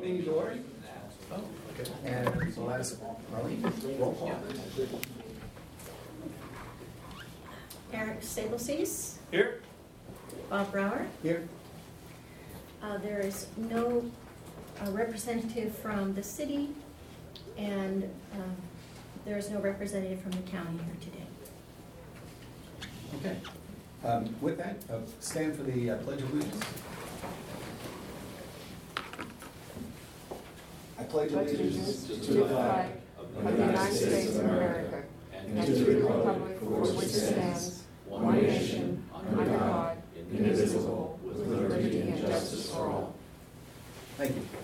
Meeting is ordered. Oh, okay. And we'll ask Marlene, roll call. Eric Sableseas. Here. Bob Brower. Here. There is no representative from the city, and there is no representative from the county here today. Okay. With that, stand for the Pledge of Allegiance. I pledge allegiance to the flag of the United States of America and to the republic for which it stands, one nation, under God, indivisible, with liberty and justice for all. Thank you.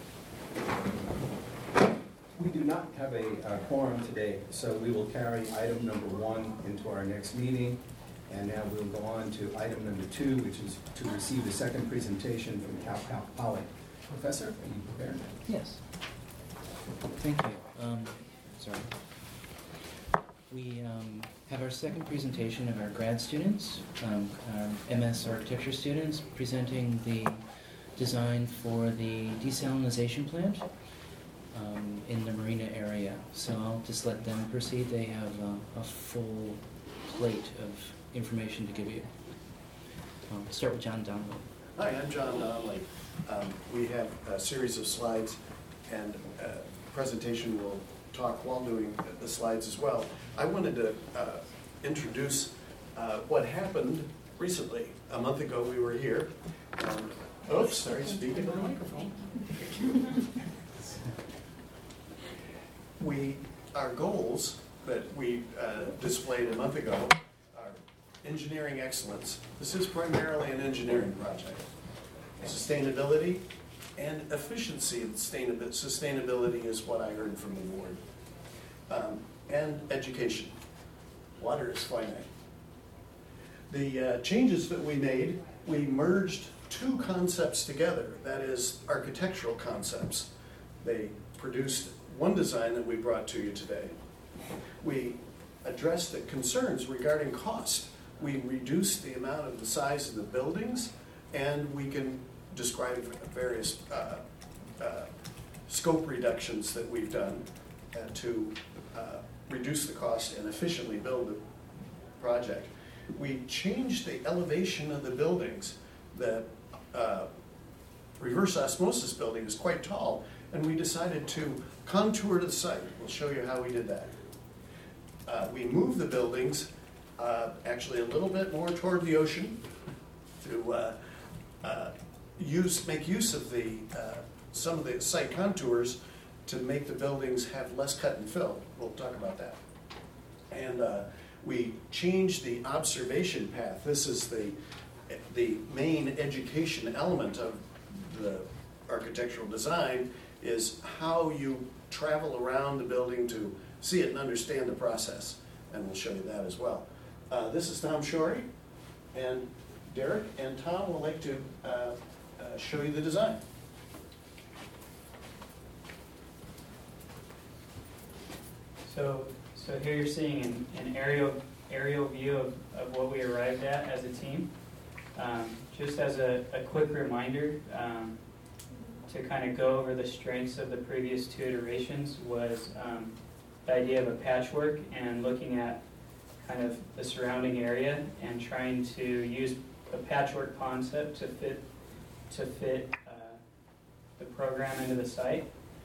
We do not have a quorum today, so we will carry item number 1 into our next meeting. And now we'll go on to item number 2, which is to receive the second presentation from Cal Poly. Professor, are you prepared? Yes. Thank you. Sorry. We have our second presentation of our grad students, MS architecture students, presenting the design for the desalination plant in the marina area. So I'll just let them proceed. They have a full plate of information to give you. Start with John Donnelly. Hi, I'm John Donnelly. We have a series of slides, and presentation will talk while doing the slides as well. I wanted to introduce what happened recently. A month ago we were here. Oops, sorry, speak into the microphone. Our goals that we displayed a month ago are engineering excellence. This is primarily an engineering project. Sustainability and efficiency. Sustainability is what I heard from the board. And education. Water is finite. The changes that we made, we merged 2 concepts together, that is, architectural concepts. They produced one design that we brought to you today. We addressed the concerns regarding cost. We reduced the amount of the size of the buildings, and we can describe various scope reductions that we've done to reduce the cost and efficiently build the project. We changed the elevation of the buildings. The reverse osmosis building is quite tall, and we decided to contour to the site. We'll show you how we did that. We moved the buildings actually a little bit more toward the ocean to make use of some of the site contours to make the buildings have less cut and fill. We'll talk about that. And we changed the observation path. This is the main education element of the architectural design, is how you travel around the building to see it and understand the process. And we'll show you that as well. This is Tom Shorey, and Derek and Tom would like to show you the design. So here you're seeing an aerial view of what we arrived at as a team. Just as a quick reminder, to kind of go over the strengths of the previous 2 iterations was the idea of a patchwork and looking at kind of the surrounding area and trying to use a patchwork concept to fit the program into the site.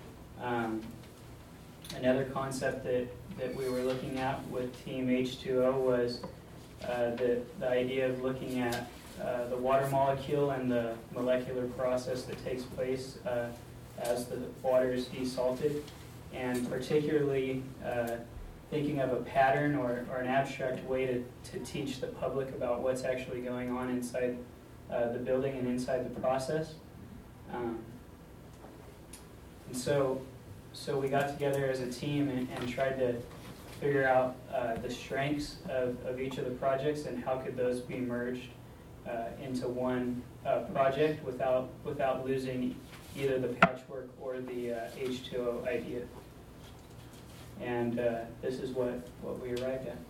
Another concept that we were looking at with Team H2O was the idea of looking at the water molecule and the molecular process that takes place as the water is desalted, and particularly thinking of a pattern or an abstract way to teach the public about what's actually going on inside the building and inside the process. And so we got together as a team and tried to figure out the strengths of each of the projects and how could those be merged into one project without losing either the patchwork or the H2O idea. And this is what we arrived at.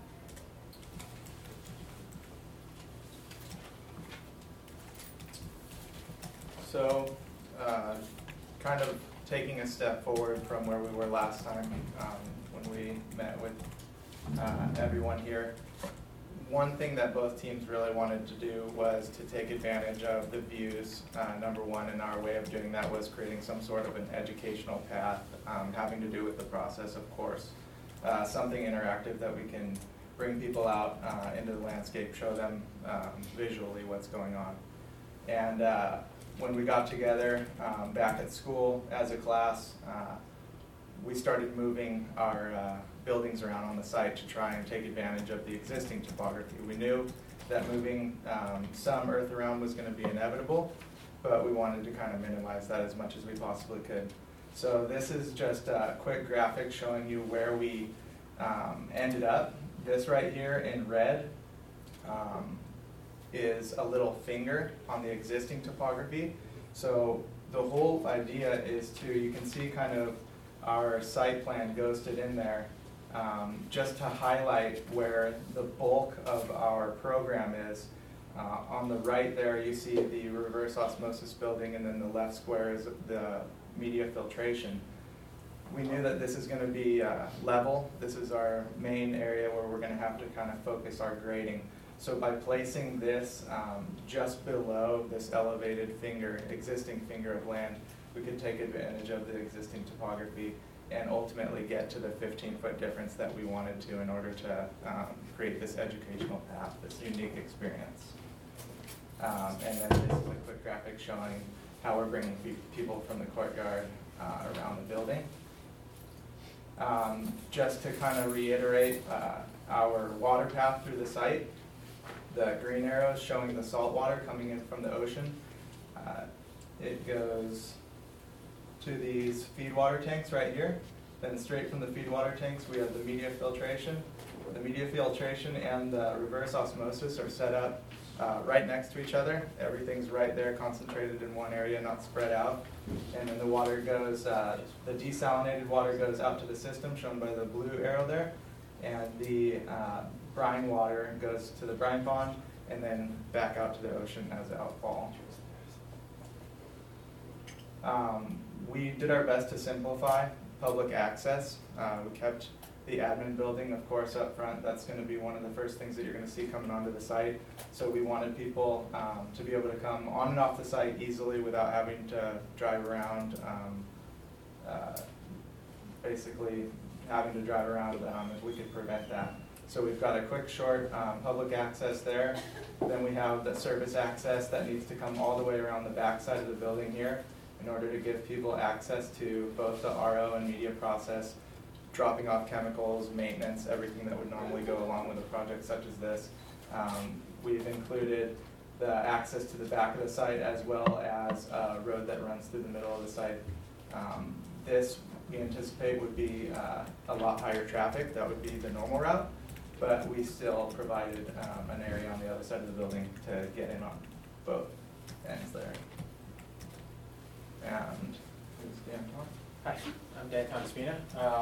So, kind of taking a step forward from where we were last time when we met with everyone here. One thing that both teams really wanted to do was to take advantage of the views. Number one, and our way of doing that was creating some sort of an educational path having to do with the process, of course. Something interactive that we can bring people out into the landscape, show them visually what's going on. And when we got together back at school as a class, we started moving our buildings around on the site to try and take advantage of the existing topography. We knew that moving some earth around was going to be inevitable, but we wanted to kind of minimize that as much as we possibly could. So this is just a quick graphic showing you where we ended up. This right here in red is a little finger on the existing topography. So the whole idea is you can see kind of our site plan ghosted in there, just to highlight where the bulk of our program is. On the right there you see the reverse osmosis building, and then the left square is the media filtration. We knew that this is going to be level. This is our main area where we're going to have to kind of focus our grading. So by placing this just below this elevated existing finger of land, we could take advantage of the existing topography and ultimately get to the 15-foot difference that we wanted to in order to create this educational path, this unique experience. And then this is a quick graphic showing how we're bringing people from the courtyard around the building. Just to kind of reiterate our water path through the site, the green arrows showing the salt water coming in from the ocean. It goes to these feed water tanks right here. Then straight from the feed water tanks we have the media filtration. The media filtration and the reverse osmosis are set up right next to each other. Everything's right there, concentrated in one area, not spread out. And then the water goes, the desalinated water goes out to the system, shown by the blue arrow there. And the brine water goes to the brine pond and then back out to the ocean as outfall. We did our best to simplify public access. We kept the admin building, of course, up front. That's going to be one of the first things that you're going to see coming onto the site. So we wanted people to be able to come on and off the site easily without having to drive around, basically having to drive around if we could prevent that. So we've got a quick, short public access there. Then we have the service access that needs to come all the way around the back side of the building here in order to give people access to both the RO and media process, dropping off chemicals, maintenance, everything that would normally go along with a project such as this. We've included the access to the back of the site as well as a road that runs through the middle of the site. This we anticipate would be a lot higher traffic. That would be the normal route, but we still provided an area on the other side of the building to get in on both ends there. And is Dan on? Hi, I'm Dan Conspina.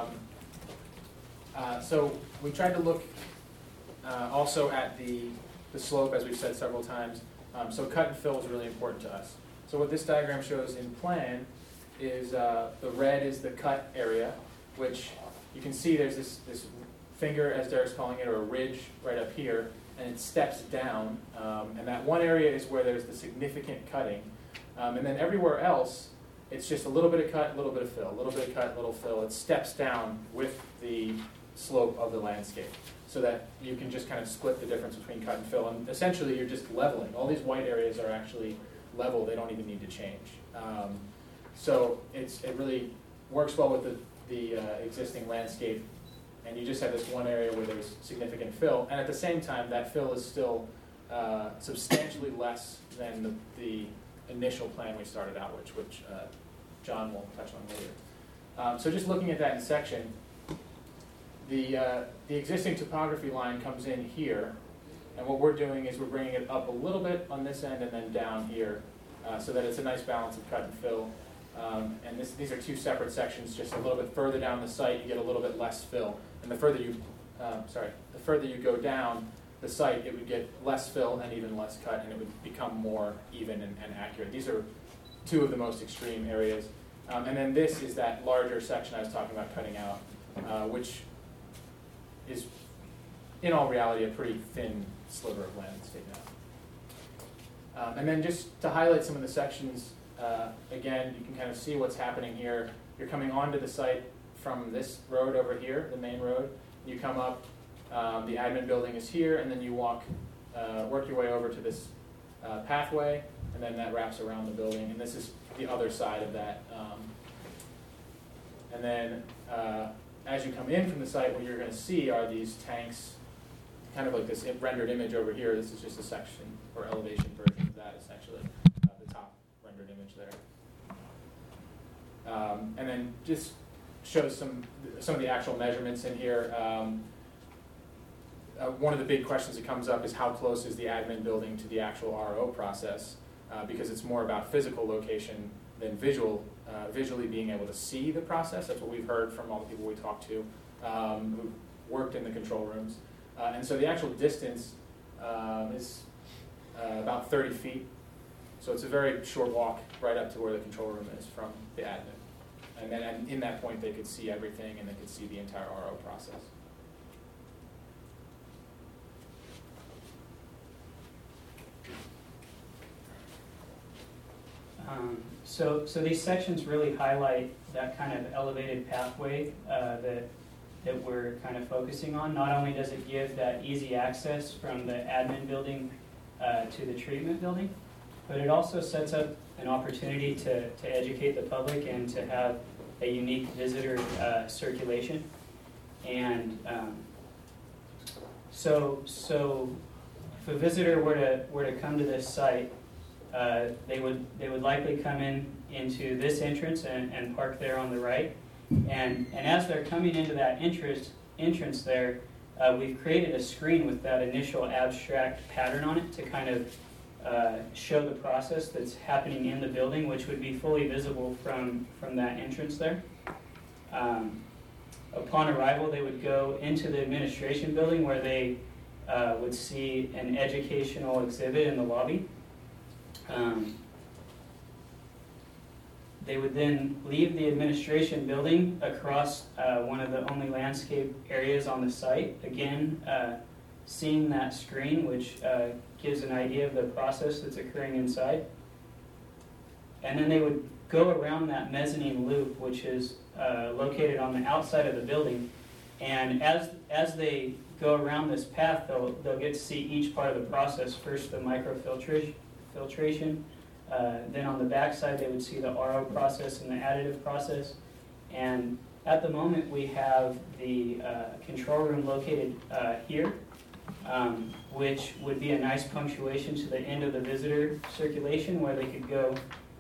So we tried to look also at the slope, as we've said several times. So cut and fill is really important to us. So what this diagram shows in plan is the red is the cut area, which you can see there's this finger, as Derek's calling it, or a ridge right up here, and it steps down. And that one area is where there's the significant cutting. And then everywhere else, it's just a little bit of cut, a little bit of fill, a little bit of cut, a little fill. It steps down with the slope of the landscape so that you can just kind of split the difference between cut and fill. And essentially, you're just leveling. All these white areas are actually level. They don't even need to change. So it really works well with the existing landscape. And you just have this one area where there's significant fill. And at the same time, that fill is still substantially less than the initial plan we started out with, which John will touch on later. So just looking at that in section, the existing topography line comes in here, and what we're doing is we're bringing it up a little bit on this end and then down here, so that it's a nice balance of cut and fill. And these are two separate sections. Just a little bit further down the site, you get a little bit less fill, and the further you go down the site, it would get less fill and even less cut, and it would become more even and accurate. These are two of the most extreme areas. And then this is that larger section I was talking about cutting out, which is, in all reality, a pretty thin sliver of land that's taken out. And then just to highlight some of the sections, again, you can kind of see what's happening here. You're coming onto the site from this road over here, the main road. You come up, the admin building is here, and then you work your way over to this pathway, and then that wraps around the building, and this is the other side of that. And then as you come in from the site, what you're going to see are these tanks, kind of like this rendered image over here. This is just a section or elevation version of that, essentially, the top rendered image there. And then just shows some of the actual measurements in here. One of the big questions that comes up is how close is the admin building to the actual RO process, because it's more about physical location than visually being able to see the process. That's what we've heard from all the people we talked to who worked in the control rooms. And so the actual distance is about 30 feet. So it's a very short walk right up to where the control room is from the admin. And then in that point, they could see everything, and they could see the entire RO process. So these sections really highlight that kind of elevated pathway that we're kind of focusing on. Not only does it give that easy access from the admin building to the treatment building, but it also sets up an opportunity to educate the public and to have a unique visitor circulation. And so if a visitor were to come to this site, they would likely come into this entrance and park there on the right. And as they're coming into that entrance there, we've created a screen with that initial abstract pattern on it to kind of show the process that's happening in the building, which would be fully visible from that entrance there. Upon arrival, they would go into the administration building where they would see an educational exhibit in the lobby. They would then leave the administration building across one of the only landscape areas on the site, again seeing that screen, which gives an idea of the process that's occurring inside. And then they would go around that mezzanine loop, which is located on the outside of the building. And as they go around this path, they'll get to see each part of the process. First, the microfiltration. Then on the back side, they would see the RO process and the additive process. And at the moment, we have the control room located here, which would be a nice punctuation to the end of the visitor circulation, where they could go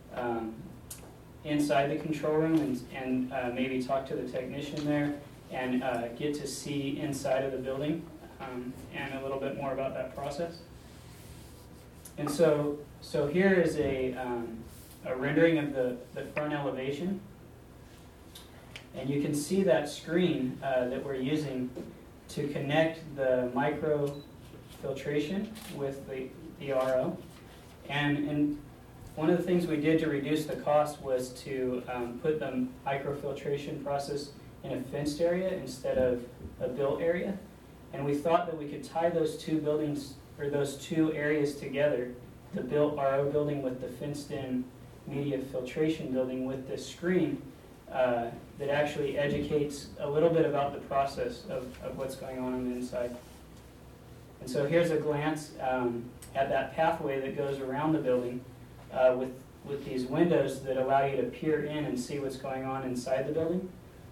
inside the control room and maybe talk to the technician there and get to see inside of the building and a little bit more about that process. And so here is a rendering of the front elevation. And you can see that screen that we're using to connect the microfiltration with the RO. And one of the things we did to reduce the cost was to put the microfiltration process in a fenced area instead of a built area. And we thought that we could tie those two buildings, or those two areas together, the built RO building with the fenced-in media filtration building with this screen that actually educates a little bit about the process of what's going on the inside. And so here's a glance at that pathway that goes around the building with these windows that allow you to peer in and see what's going on inside the building.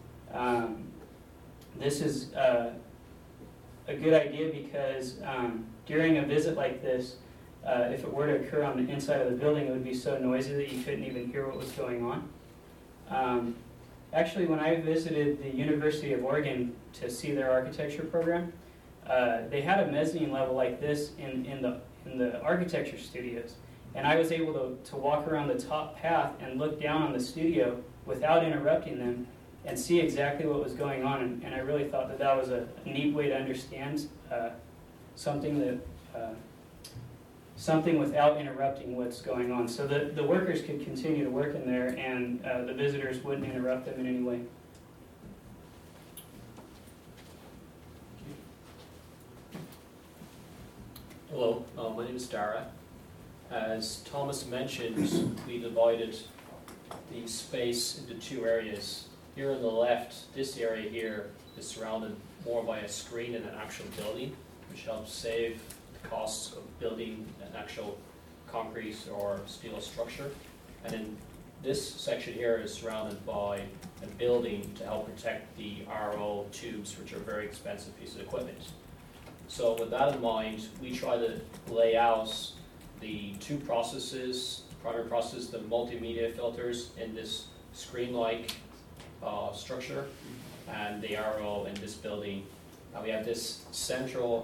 This is a good idea because during a visit like this, if it were to occur on the inside of the building, it would be so noisy that you couldn't even hear what was going on. Actually, when I visited the University of Oregon to see their architecture program, they had a mezzanine level like this in the architecture studios. And I was able to walk around the top path and look down on the studio without interrupting them and see exactly what was going on. And I really thought that was a neat way to understand something that something without interrupting what's going on. So the workers could continue to work in there and the visitors wouldn't interrupt them in any way. Hello, my name is Dara. As Thomas mentioned, we divided the space into two areas. Here on the left, this area here is surrounded more by a screen than an actual building, which helps save the costs of building an actual concrete or steel structure. And then this section here is surrounded by a building to help protect the RO tubes, which are a very expensive piece of equipment. So with that in mind, we try to lay out the two processes, primary process, the multimedia filters in this screen-like structure, and the RO in this building. We have this central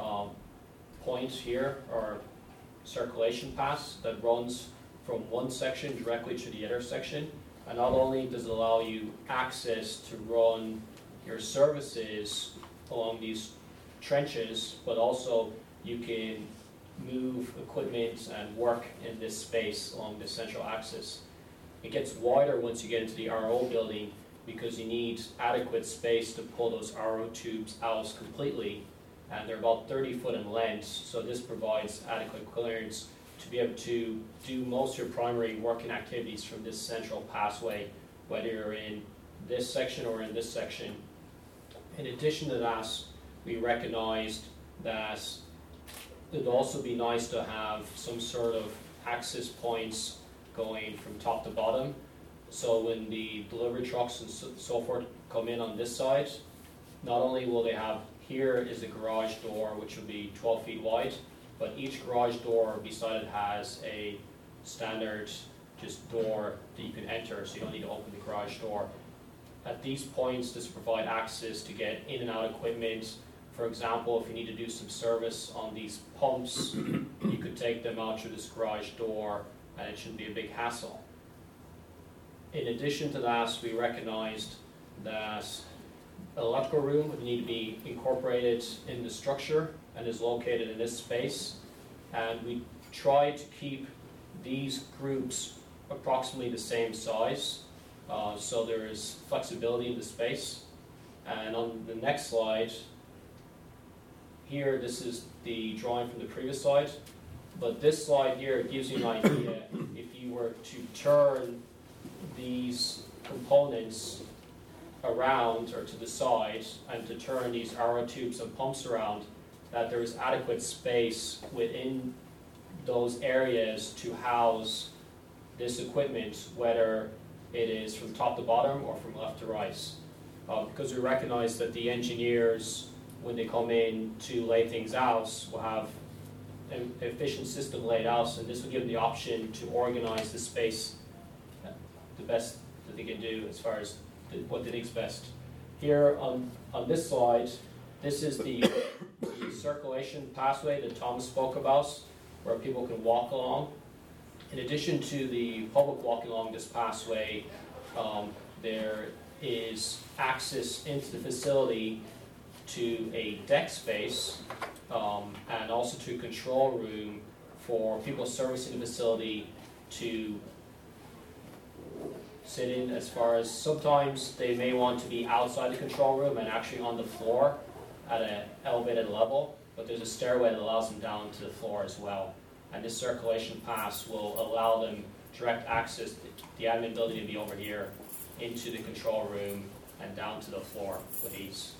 point here, or circulation pass, that runs from one section directly to the other section. And not only does it allow you access to run your services along these trenches, but also you can move equipment and work in this space along this central axis. It gets wider once you get into the RO building because you need adequate space to pull those RO tubes out completely, and they're about 30 foot in length, so this provides adequate clearance to be able to do most of your primary working activities from this central passway, whether you're in this section or in this section. In addition to that, we recognized that it'd also be nice to have some sort of access points going from top to bottom. So when the delivery trucks and so forth come in on this side, not only will they have, here is a garage door which will be 12 feet wide, but each garage door beside it has a standard just door that you can enter, so you don't need to open the garage door. At these points, this will provide access to get in and out equipment. For example, if you need to do some service on these pumps, you could take them out through this garage door and it shouldn't be a big hassle. In addition to that, we recognized that an electrical room would need to be incorporated in the structure and is located in this space. And we tried to keep these groups approximately the same size, so there is flexibility in the space. And on the next slide, here, this is the drawing from the previous slide, but this slide here gives you an idea if you were to turn these components around or to the side and to turn these RO tubes and pumps around, that there is adequate space within those areas to house this equipment, whether it is from top to bottom or from left to right. Because we recognize that the engineers, when they come in to lay things out, will have an efficient system laid out, and this will give them the option to organize the space the best that they can do as far as what they think's best. Here on this slide, this is the circulation pathway that Thomas spoke about, where people can walk along. In addition to the public walking along this pathway, there is access into the facility to a deck space and also to a control room for people servicing the facility to sit in, as far as sometimes they may want to be outside the control room and actually on the floor at an elevated level, but there's a stairway that allows them down to the floor as well. And this circulation pass will allow them direct access, the admin building to be over here, into the control room and down to the floor with ease.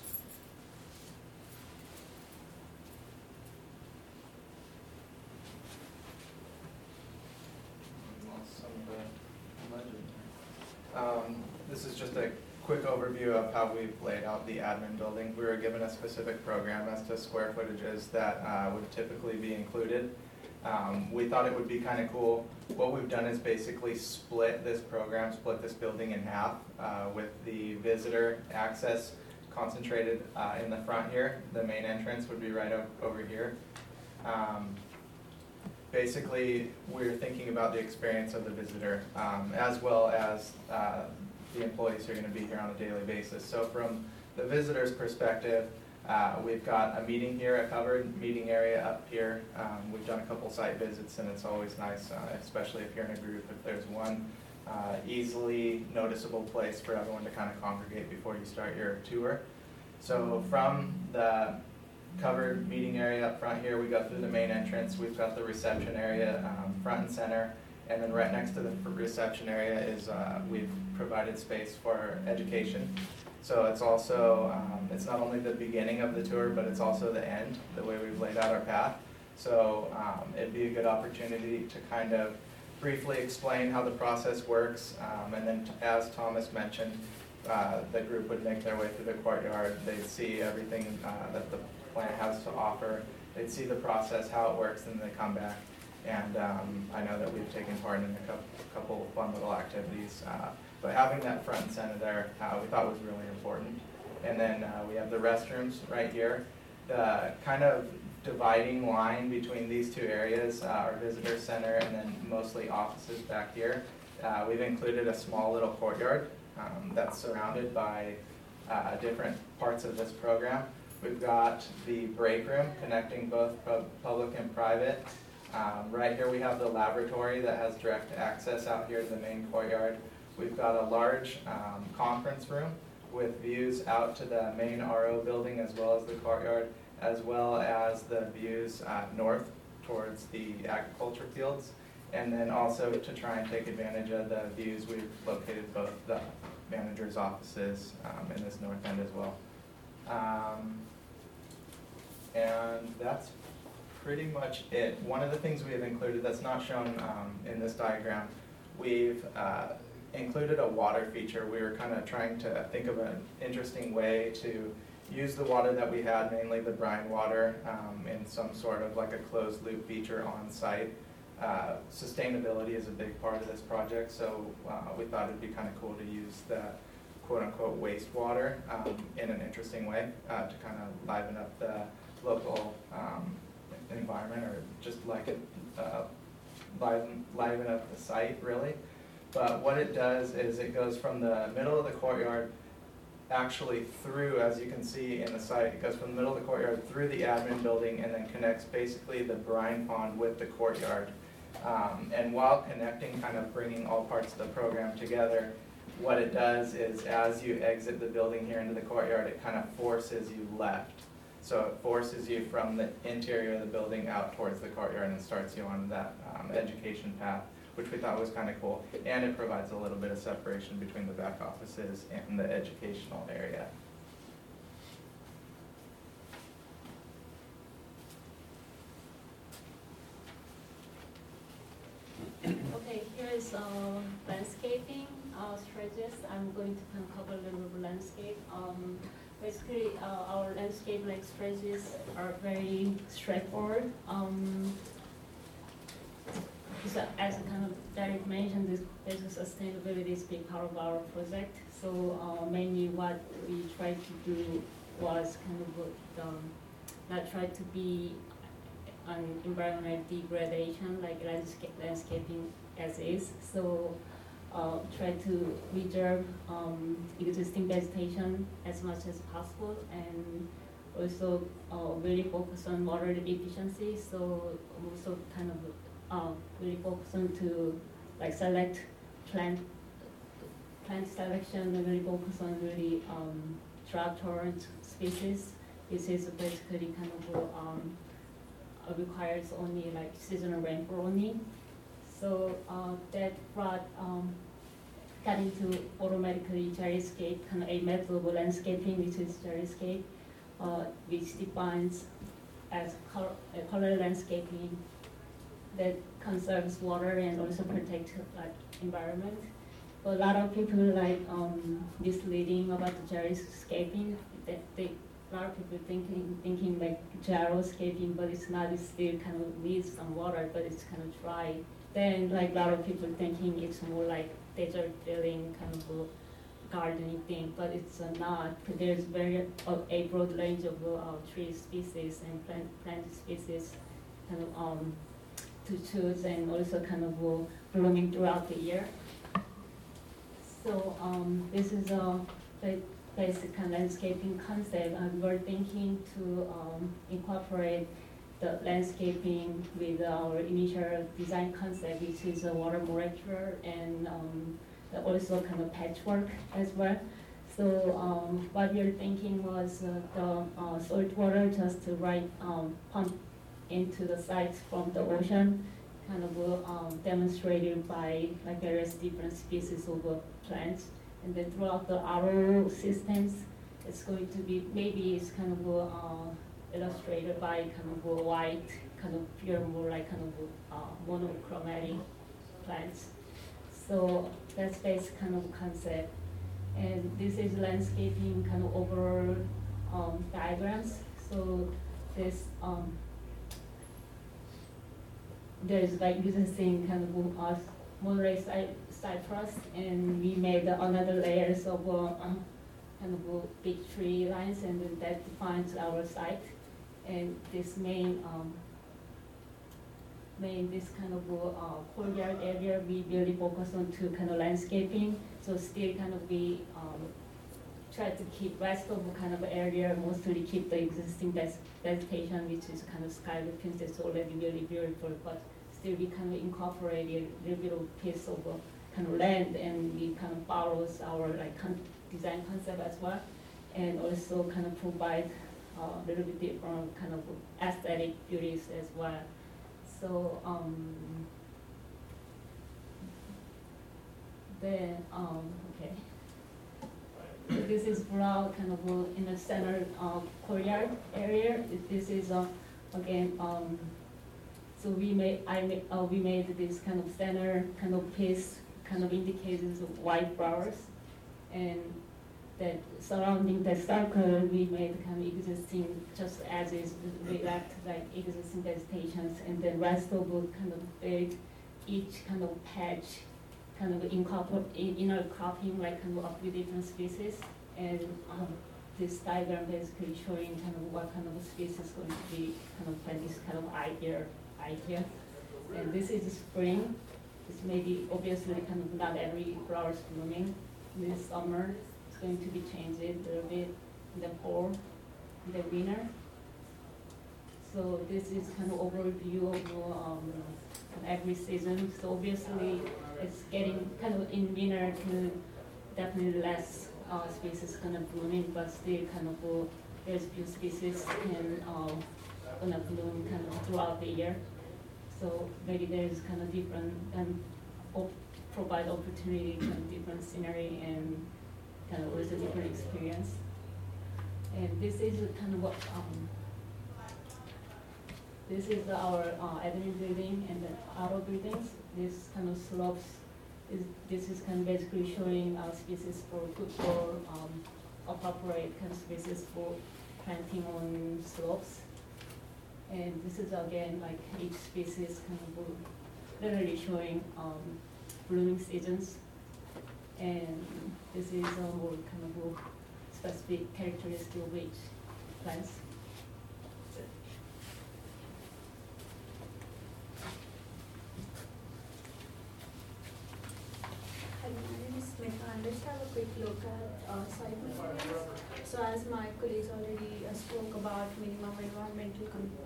This is just a quick overview of how we've laid out the admin building. We were given a specific program as to square footages that would typically be included. We thought it would be kind of cool. What we've done is basically split this building in half with the visitor access concentrated in the front here. The main entrance would be right over here. Basically, we're thinking about the experience of the visitor as well as the employees who are going to be here on a daily basis. So from the visitor's perspective, We've got a meeting here, a covered meeting area up here. We've done a couple site visits, and it's always nice, especially if you're in a group, if there's one easily noticeable place for everyone to kind of congregate before you start your tour. So from the covered meeting area up front here, we go through the main entrance. We've got the reception area front and center, and then right next to the reception area is we've provided space for education. So it's also, it's not only the beginning of the tour, but it's also the end, the way we've laid out our path. So it'd be a good opportunity to kind of briefly explain how the process works, and then as Thomas mentioned, the group would make their way through the courtyard. They'd see everything that the plant has to offer. They'd see the process, how it works, and then they come back. And I know that we've taken part in a couple of fun little activities. But having that front and center there, we thought was really important. And then we have the restrooms right here. The kind of dividing line between these two areas, our visitor center and then mostly offices back here. We've included a small little courtyard that's surrounded by different parts of this program. We've got the break room connecting both public and private. Right here we have the laboratory that has direct access out here to the main courtyard. We've got a large conference room with views out to the main RO building as well as the courtyard, as well as the views north towards the agriculture fields. And then also to try and take advantage of the views, we've located both the manager's offices in this north end as well. And that's pretty much it. One of the things we have included that's not shown in this diagram, we've included a water feature. We were kind of trying to think of an interesting way to use the water that we had, mainly the brine water, in some sort of like a closed loop feature on site. Sustainability is a big part of this project, so we thought it'd be kind of cool to use the quote-unquote wastewater in an interesting way to kind of liven up the local environment, or just like it liven up the site really. But what it does is it goes from the middle of the courtyard actually through, as you can see in the site, it goes from the middle of the courtyard through the admin building and then connects basically the brine pond with the courtyard. And while connecting, kind of bringing all parts of the program together, what it does is as you exit the building here into the courtyard, it kind of forces you left. So it forces you from the interior of the building out towards the courtyard and starts you on that education path, which we thought was kind of cool. And it provides a little bit of separation between the back offices and the educational area. Okay, here is landscaping strategies. I'm going to kind of cover a little bit landscape. Basically, our landscape strategies are very straightforward. So as kind of Derek mentioned, this basic sustainability is a big part of our project. So mainly what we tried to do was kind of not try to be an environmental degradation like landscaping as is. So try to reserve existing vegetation as much as possible, and also really focus on water efficiency. So also kind of really focus on to select plant selection, and really focus on really drought-tolerant species. This is basically kind of requires only seasonal rainfall only. So that brought got into automatically gyroscape, kind of a method of landscaping, which is gyroscape, which defines as color landscaping that conserves water and also protect environment. But a lot of people misleading about the gyroscaping. A lot of people thinking gyroscaping, but it's not. It still kind of needs some water, but it's kind of dry. Then a lot of people thinking it's more like desert feeling kind of a gardening thing, but it's not. There's a broad range of tree species and plant species kind of to choose, and also kind of blooming throughout the year. So this is basic kind of landscaping concept, and we're thinking to incorporate the landscaping with our initial design concept, which is a water molecular and also kind of patchwork as well. So what we were thinking was the salt water just to pump into the sites from the ocean, kind of demonstrated by like various different species of plants. And then throughout the RO systems, it's going to be, maybe it's kind of illustrated by kind of white, kind of pure, more like kind of monochromatic plants. So that's basic kind of concept. And this is landscaping kind of overall diagrams. So this there's like existing kind of monorail cypress, and we made another layers of kind of big tree lines, and then that defines our site. And this main this kind of courtyard area, we really focus on to kind of landscaping. So still kind of we try to keep rest of the kind of area, mostly keep the existing vegetation, which is kind of sky looking, it's already really beautiful, but still we kind of incorporated a little bit of piece of kind of land, and we kind of follows our like design concept as well, and also kind of provide a little bit different kind of aesthetic beauties as well. So okay. This is broad kind of in the center courtyard area. This is again. So we made this kind of center kind of piece, kind of indications of white flowers, and that surrounding the circle we made kind of existing, just as is, we left like existing vegetations, and then rest of it kind of build each kind of patch, kind of inner cropping like kind of up with different species, and this diagram basically showing kind of what kind of species is going to be kind of by this kind of idea. And this is spring. This may be obviously kind of not every flower is blooming. This summer it's going to be changed a little bit in the fall, in the winter. So this is kind of overview of every season. So obviously it's getting kind of in winter to definitely less species kind of blooming, but still kind of there's few species can gonna bloom kind of throughout the year. So maybe there's kind of different and provide opportunity kind of different scenery and kind of also different experience. And this is kind of what this is our admin building and the auto buildings. This kind of slopes. This is kind of basically showing species for appropriate kind of species for planting on slopes. And this is again like each species kind of literally showing blooming seasons. And this is more kind of specific characteristic of each plants. Hi, my name is Smita, and let's have a quick look at site materials. So as my colleagues already spoke about minimum environmental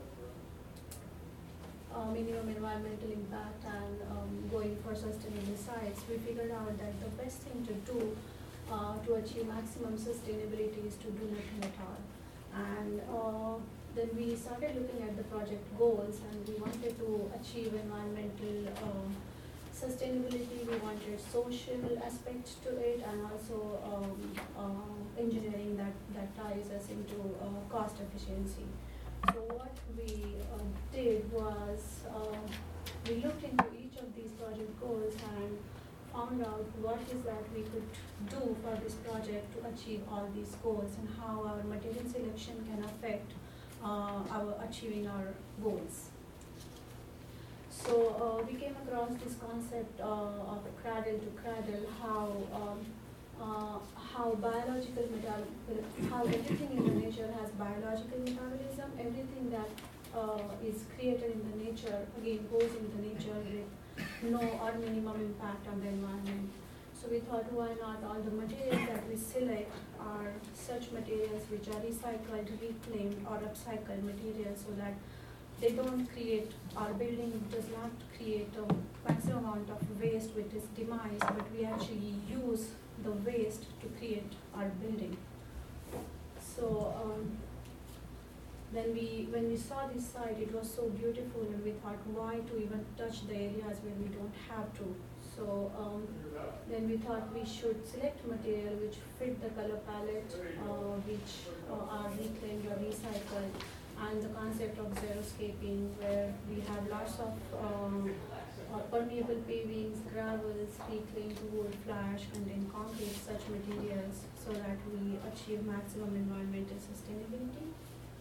impact and going for sustainable sites, we figured out that the best thing to do to achieve maximum sustainability is to do nothing at all. And then we started looking at the project goals, and we wanted to achieve environmental sustainability, we wanted social aspects to it, and also engineering that ties us into cost efficiency. So what we did was we looked into each of these project goals and found out what is that we could do for this project to achieve all these goals, and how our material selection can affect our achieving our goals. So we came across this concept of cradle to cradle, how biological how everything in the nature has biological metabolism. Everything that is created in the nature again goes into nature with no or minimum impact on the environment. So we thought, why not all the materials that we select are such materials which are recycled, reclaimed, or upcycled materials, so that they don't create, our building does not create a maximum amount of waste which is demise, but we actually use the waste to create our building. So when we saw this site, it was so beautiful, and we thought, why to even touch the areas where we don't have to? So then we thought we should select material which fit the color palette, which are reclaimed or recycled, and the concept of xeriscaping, where we have lots of permeable pavings, gravels, reclaimed wood, fly ash contained concrete, such materials, so that we achieve maximum environmental sustainability.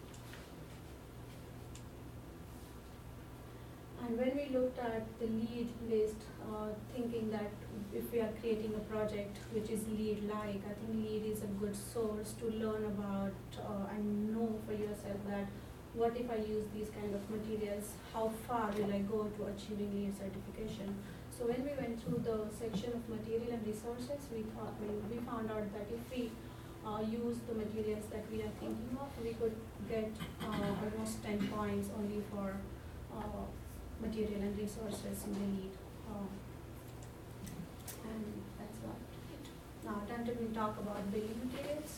And when we looked at the LEED list, thinking that if we are creating a project which is LEED-like, I think LEED is a good source to learn about and know for yourself that what if I use these kind of materials, how far will I go to achieving LEED certification? So when we went through the section of material and resources, we found out that if we use the materials that we are thinking of, we could get almost 10 points only for material and resources in the LEED. And that's about it. Now, attempted we talk about building materials.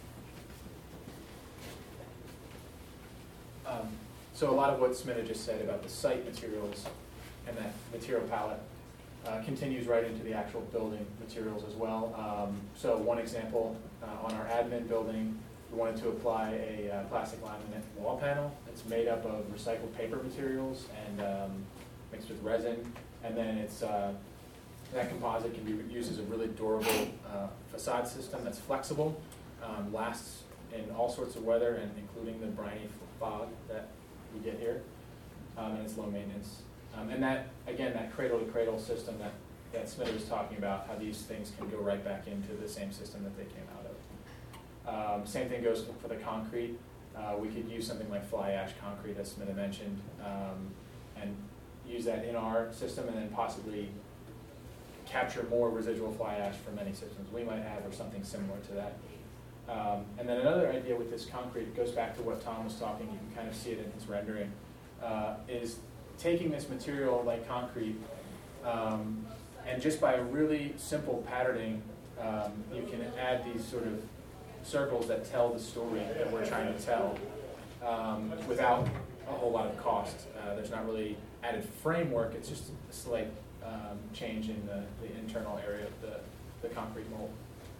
So a lot of what Smita just said about the site materials and that material palette continues right into the actual building materials as well. So one example, on our admin building, we wanted to apply a plastic laminate wall panel. It's made up of recycled paper materials and mixed with resin. And then it's that composite can be used as a really durable facade system that's flexible, lasts in all sorts of weather, and including the briny fog that we get here, and it's low maintenance. And that, again, that cradle-to-cradle system that Smita was talking about, how these things can go right back into the same system that they came out of. Same thing goes for the concrete. We could use something like fly ash concrete, as Smita mentioned, and use that in our system, and then possibly capture more residual fly ash from any systems we might have, or something similar to that. And then another idea with this concrete, it goes back to what Tom was talking, you can kind of see it in his rendering, is taking this material like concrete, and just by really simple patterning, you can add these sort of circles that tell the story that we're trying to tell without a whole lot of cost. There's not really added framework, it's just a slight change in the internal area of the concrete mold.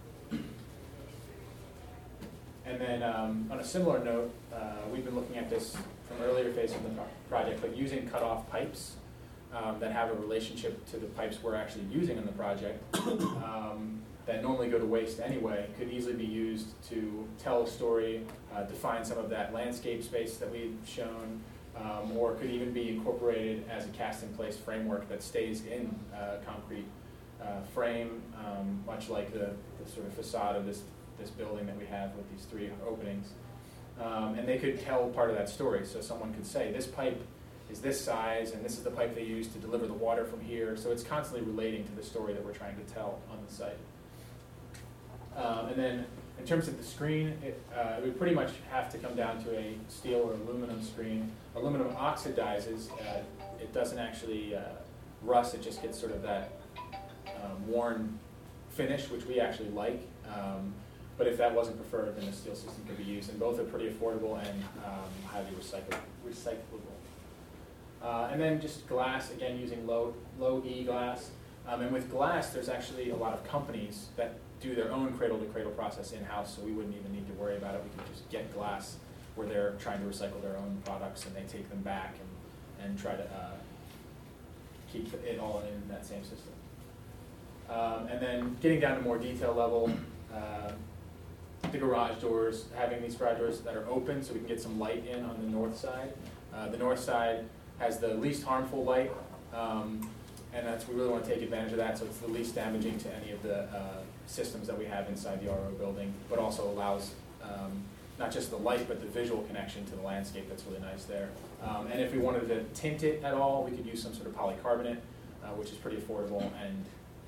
And then on a similar note, we've been looking at this from earlier phases of the project, but using cut-off pipes that have a relationship to the pipes we're actually using in the project that normally go to waste anyway, could easily be used to tell a story, define some of that landscape space that we've shown, or could even be incorporated as a cast-in-place framework that stays in concrete frame, much like the sort of facade of this building that we have with these 3 openings. And they could tell part of that story. So someone could say, this pipe is this size, and this is the pipe they use to deliver the water from here. So it's constantly relating to the story that we're trying to tell on the site. And then in terms of the screen, it would pretty much have to come down to a steel or aluminum screen. Aluminum oxidizes. It doesn't actually rust. It just gets sort of that worn finish, which we actually like. But if that wasn't preferred, then a steel system could be used. And both are pretty affordable and highly recyclable. And then just glass, again, using low E glass. And with glass, there's actually a lot of companies that do their own cradle-to-cradle process in-house, so we wouldn't even need to worry about it. We could just get glass where they're trying to recycle their own products, and they take them back and try to keep it all in that same system. And then getting down to more detail level, the garage doors, having these garage doors that are open so we can get some light in on the north side. The north side has the least harmful light, and we really want to take advantage of that, so it's the least damaging to any of the systems that we have inside the RO building, but also allows not just the light, but the visual connection to the landscape that's really nice there. And if we wanted to tint it at all, we could use some sort of polycarbonate, which is pretty affordable and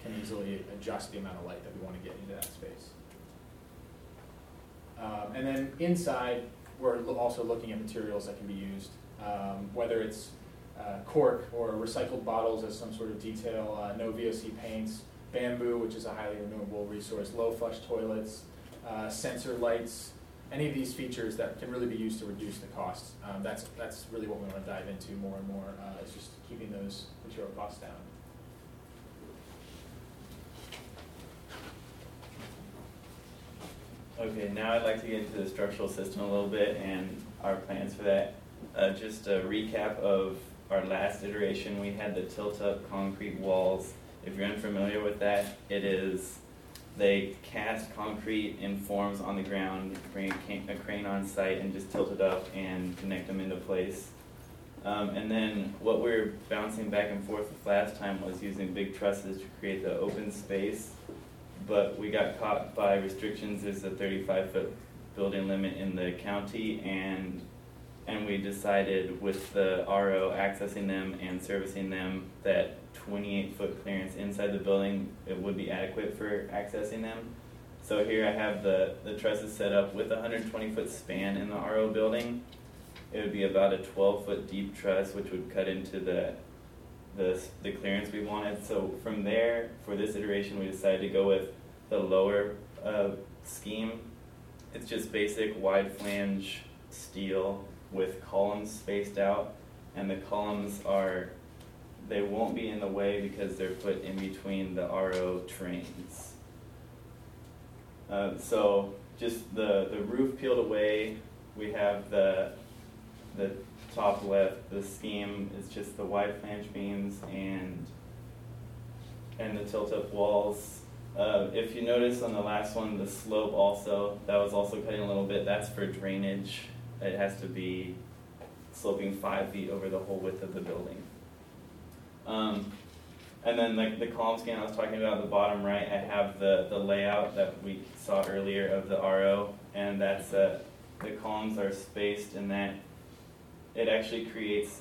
can easily adjust the amount of light that we want to get into that space. And then inside, we're also looking at materials that can be used, whether it's cork or recycled bottles as some sort of detail, no VOC paints, bamboo, which is a highly renewable resource, low flush toilets, sensor lights, any of these features that can really be used to reduce the costs. That's really what we want to dive into more and more, is just keeping those material costs down. Okay, now I'd like to get into the structural system a little bit and our plans for that. Just a recap of our last iteration, we had the tilt-up concrete walls. If you're unfamiliar with that, it is they cast concrete in forms on the ground, bring a crane on site and just tilt it up and connect them into place. And then what we were bouncing back and forth with last time was using big trusses to create the open space, but we got caught by restrictions. There's a 35-foot building limit in the county, and we decided with the RO accessing them and servicing them that 28-foot clearance inside the building, it would be adequate for accessing them. So here I have the trusses set up with a 120-foot span in the RO building. It would be about a 12-foot deep truss, which would cut into the clearance we wanted. So from there, for this iteration, we decided to go with the lower scheme. It's just basic wide flange steel with columns spaced out, and the columns they won't be in the way because they're put in between the RO trains. So just the roof peeled away. We have the top left, the scheme is just the wide flange beams and the tilt-up walls. If you notice on the last one, the slope also, that was also cutting a little bit. That's for drainage. It has to be sloping 5 feet over the whole width of the building. And then the column scan I was talking about at the bottom right, I have the layout that we saw earlier of the RO, and that's the columns are spaced in that it actually creates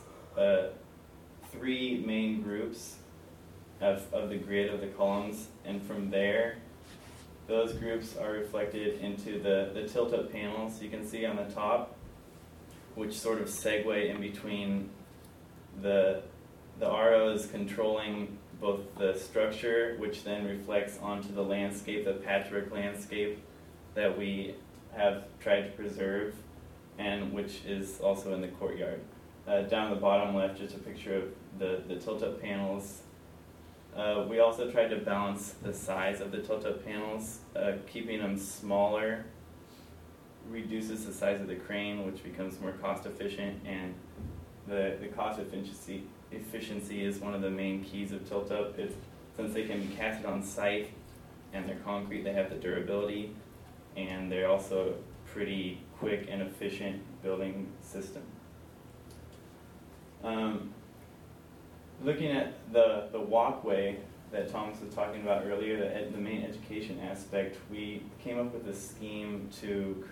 3 main groups of the grid of the columns, and from there, those groups are reflected into the tilt-up panels you can see on the top, which sort of segue in between the ROs controlling both the structure, which then reflects onto the landscape, the patchwork landscape that we have tried to preserve, and which is also in the courtyard. Down the bottom left, just a picture of the tilt-up panels. We also tried to balance the size of the tilt-up panels. Keeping them smaller reduces the size of the crane, which becomes more cost efficient, and the cost efficiency is one of the main keys of tilt-up. Since they can be casted on site and they're concrete, they have the durability, and they're also pretty quick and efficient building system. Looking at the walkway that Thomas was talking about earlier, the main education aspect, we came up with a scheme to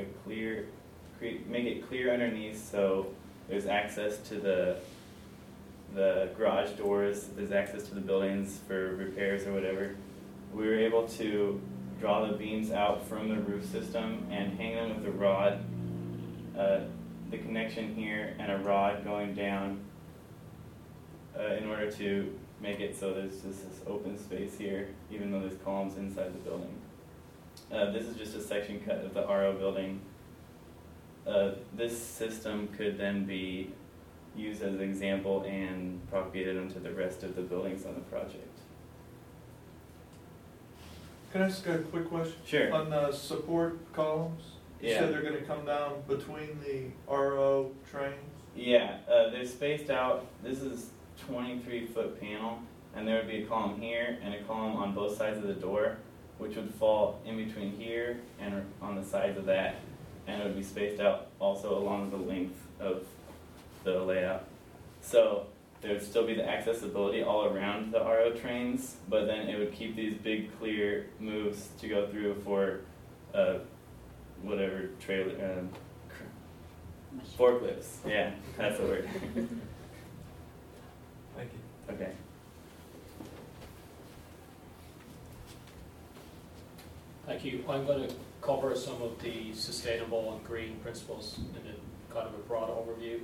make it clear underneath, so there's access to the garage doors, there's access to the buildings for repairs or whatever. We were able to draw the beams out from the roof system and hang them with a rod, the connection here and a rod going down in order to make it so there's just this open space here, even though there's columns inside the building. This is just a section cut of the RO building. This system could then be used as an example and propagated onto the rest of the buildings on the project. Can I ask a quick question? Sure. On the support columns, you said they're going to come down between the RO trains? Yeah, they're spaced out. This is 23-foot panel, and there would be a column here and a column on both sides of the door, which would fall in between here and on the sides of that, and it would be spaced out also along the length of the layout. So there would still be the accessibility all around the RO trains, but then it would keep these big clear moves to go through for whatever trailer, forklifts. Yeah, that's the word. Thank you. Okay. Thank you. I'm going to cover some of the sustainable and green principles in a kind of a broad overview.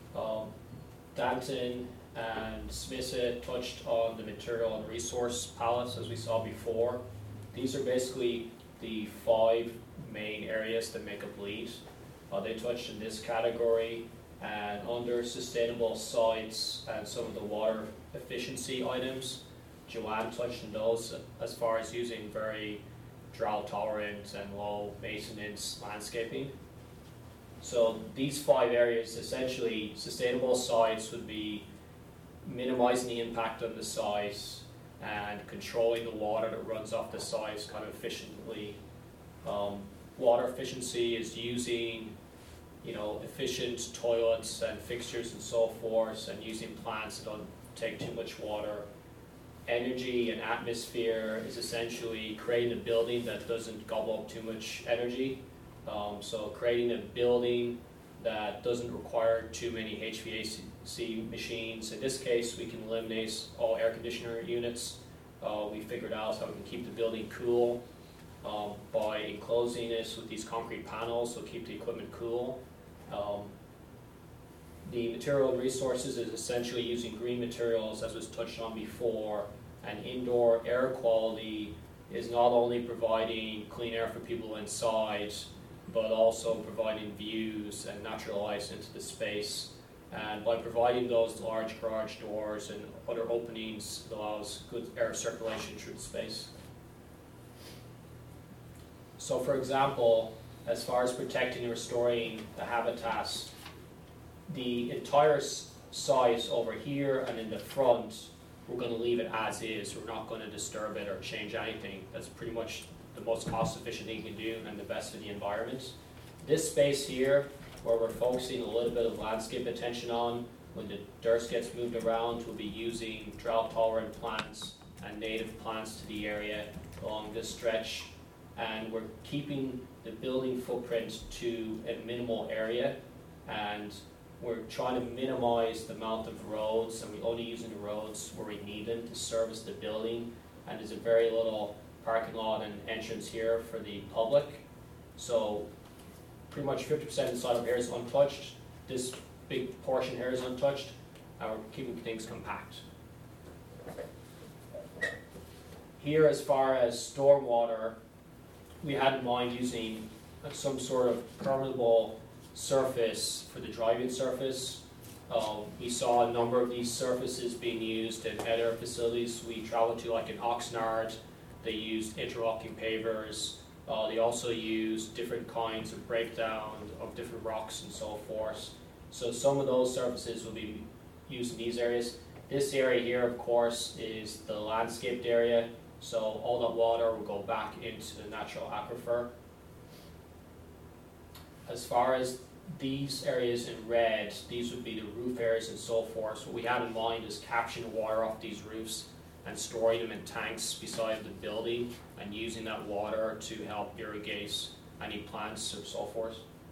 Danton and Smith touched on the material and resource palettes as we saw before. These are basically the 5 main areas that make up LEED. They touched in this category, and under sustainable sites and some of the water efficiency items, Joanne touched on those as far as using very drought tolerant and low maintenance landscaping. So these 5 areas, essentially sustainable sites would be minimizing the impact on the site and controlling the water that runs off the site kind of efficiently. Water efficiency is using efficient toilets and fixtures and so forth, and using plants that don't take too much water. Energy and atmosphere is essentially creating a building that doesn't gobble up too much energy. So creating a building that doesn't require too many HVAC machines. In this case, we can eliminate all air conditioner units. We figured out how we can keep the building cool by enclosing it with these concrete panels, so keep the equipment cool. The material and resources is essentially using green materials, as was touched on before, and indoor air quality is not only providing clean air for people inside, but also providing views and natural light into the space. And by providing those large garage doors and other openings, it allows good air circulation through the space. So for example, as far as protecting and restoring the habitats, the entire site over here and in the front, we're going to leave it as is. We're not going to disturb it or change anything. That's pretty much the most cost efficient thing you can do and the best for the environment. This space here, where we're focusing a little bit of landscape attention on, when the dirt gets moved around, we'll be using drought tolerant plants and native plants to the area along this stretch. And we're keeping the building footprint to a minimal area, and we're trying to minimize the amount of roads, and we're only using the roads where we need them to service the building. And there's a very little parking lot and entrance here for the public. So pretty much 50% of the side of here is untouched. This big portion here is untouched, and we're keeping things compact. Here, as far as stormwater, we had in mind using some sort of permeable surface for the driving surface. We saw a number of these surfaces being used in other facilities we traveled to, like in Oxnard. They used interlocking pavers. They also used different kinds of breakdown of different rocks and so forth. So some of those surfaces will be used in these areas. This area here, of course, is the landscaped area. So all that water will go back into the natural aquifer. As far as these areas in red, these would be the roof areas and so forth. What we had in mind is capturing water off these roofs and storing them in tanks beside the building and using that water to help irrigate any plants or so forth.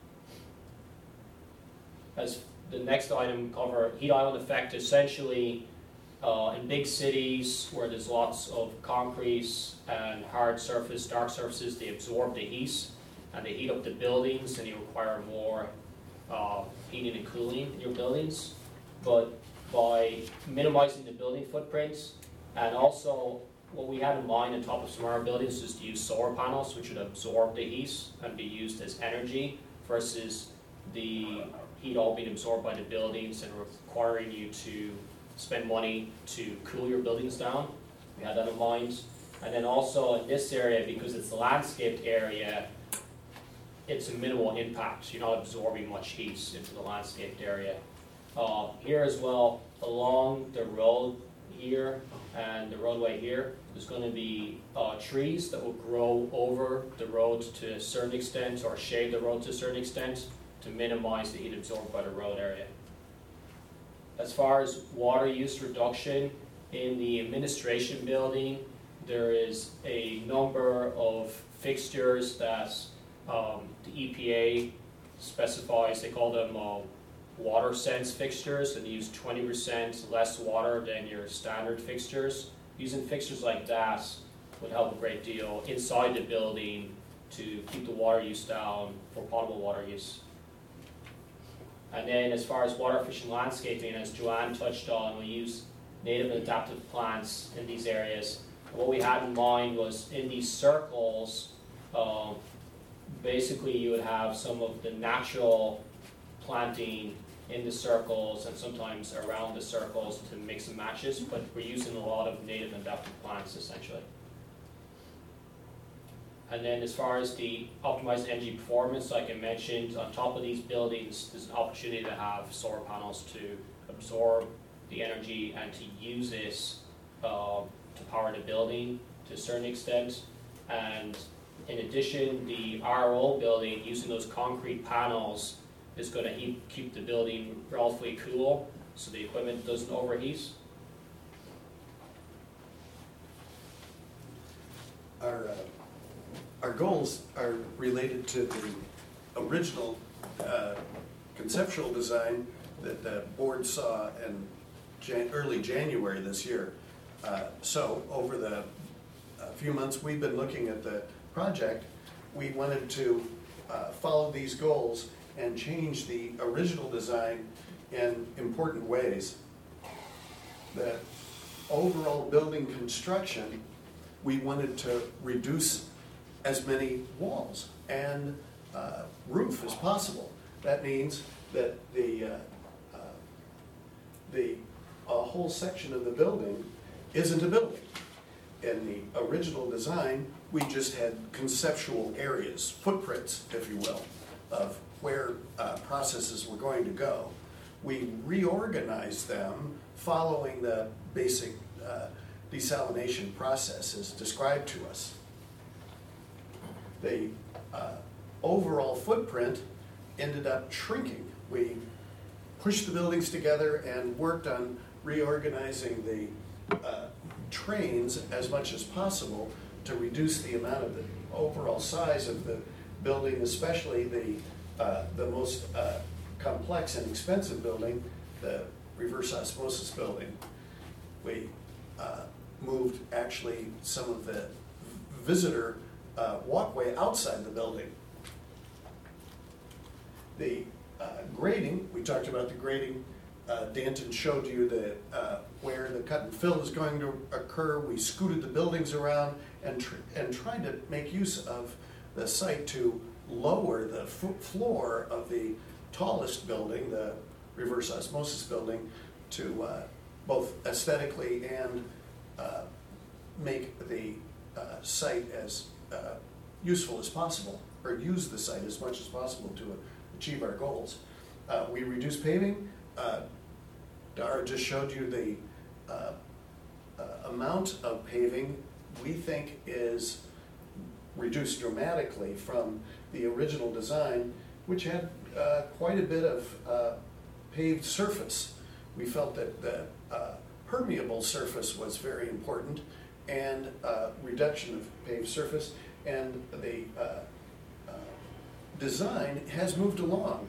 As the next item cover heat island effect, essentially in big cities where there's lots of concrete and hard surface, dark surfaces, they absorb the heat and they heat up the buildings, and you require more heating and cooling in your buildings. But by minimizing the building footprints, and also what we had in mind on top of some of our buildings is to use solar panels, which would absorb the heat and be used as energy, versus the heat all being absorbed by the buildings and requiring you to spend money to cool your buildings down. We had that in mind. And then also in this area, because it's the landscaped area, it's a minimal impact. You're not absorbing much heat into the landscaped area. Here as well, along the road here and the roadway here, there's going to be trees that will grow over the road to a certain extent, or shade the road to a certain extent, to minimize the heat absorbed by the road area. As far as water use reduction, in the administration building, there is a number of fixtures that the EPA specifies. They call them water sense fixtures, and they use 20% less water than your standard fixtures. Using fixtures like that would help a great deal inside the building to keep the water use down for potable water use. And then as far as water efficient landscaping, as Joanne touched on, we use native and adaptive plants in these areas. And what we had in mind was in these circles, basically you would have some of the natural planting in the circles and sometimes around the circles to mix and matches, but we're using a lot of native and adaptive plants essentially. And then as far as the optimized energy performance, like I mentioned, on top of these buildings, there's an opportunity to have solar panels to absorb the energy and to use this to power the building to a certain extent. And in addition, the RO building, using those concrete panels, is going to keep the building relatively cool so the equipment doesn't overheat. Our goals are related to the original conceptual design that the board saw in early January this year. So over the few months we've been looking at the project, we wanted to follow these goals and change the original design in important ways. The overall building construction, we wanted to reduce as many walls and roof as possible. That means that the whole section of the building isn't a building. In the original design, we just had conceptual areas, footprints, if you will, of where processes were going to go. We reorganized them following the basic desalination process as described to us. The overall footprint ended up shrinking. We pushed the buildings together and worked on reorganizing the trains as much as possible to reduce the amount of the overall size of the building, especially the most complex and expensive building, the reverse osmosis building. We moved actually some of the visitor walkway outside the building. The grading, we talked about the grading. Danton showed you where the cut and fill is going to occur. We scooted the buildings around and tried to make use of the site to lower the floor of the tallest building, the reverse osmosis building, to both aesthetically and make the site as useful as possible, or use the site as much as possible to achieve our goals. We reduced paving. Dara just showed you the amount of paving we think is reduced dramatically from the original design, which had quite a bit of paved surface. We felt that the permeable surface was very important, and reduction of paved surface, and the design has moved along.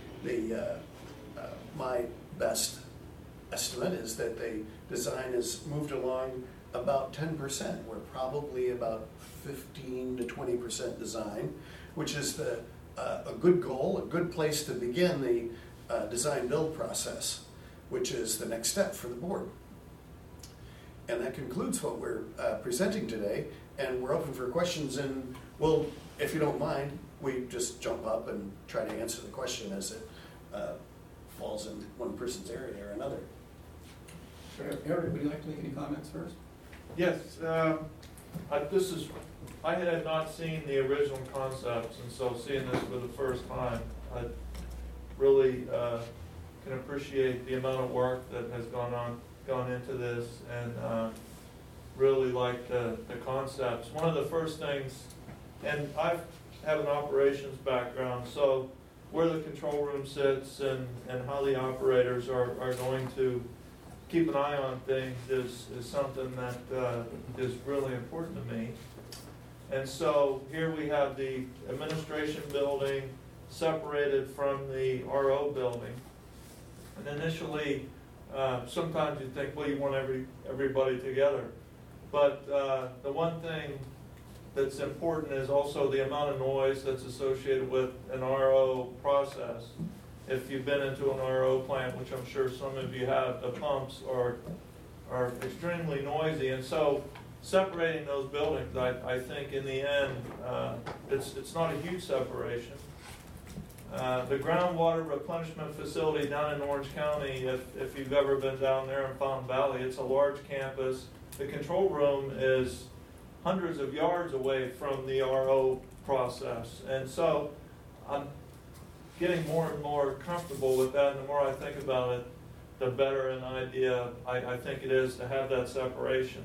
My best estimate is that the design has moved along about 10%. We're probably about 15 to 20% design, which is a good goal, a good place to begin the design build process, which is the next step for the board. And that concludes what we're presenting today, and we're open for questions, and we'll, if you don't mind, we just jump up and try to answer the question as it falls in one person's area or another. Sure. Eric, would you like to make any comments first? Yes, I had not seen the original concepts, and so seeing this for the first time, I really can appreciate the amount of work that has gone into this, and really like the concepts. One of the first things, and I have an operations background, so where the control room sits and how the operators are going to keep an eye on things is something that is really important to me. And so here we have the administration building separated from the RO building. And initially, sometimes you think, well, you want everybody together. But the one thing that's important is also the amount of noise that's associated with an RO process. If you've been into an RO plant, which I'm sure some of you have, the pumps are extremely noisy. And so separating those buildings, I think in the end, it's not a huge separation. The groundwater replenishment facility down in Orange County, if you've ever been down there in Fountain Valley, it's a large campus. The control room is hundreds of yards away from the RO process. And so I'm getting more and more comfortable with that, and the more I think about it, the better an idea I think it is to have that separation.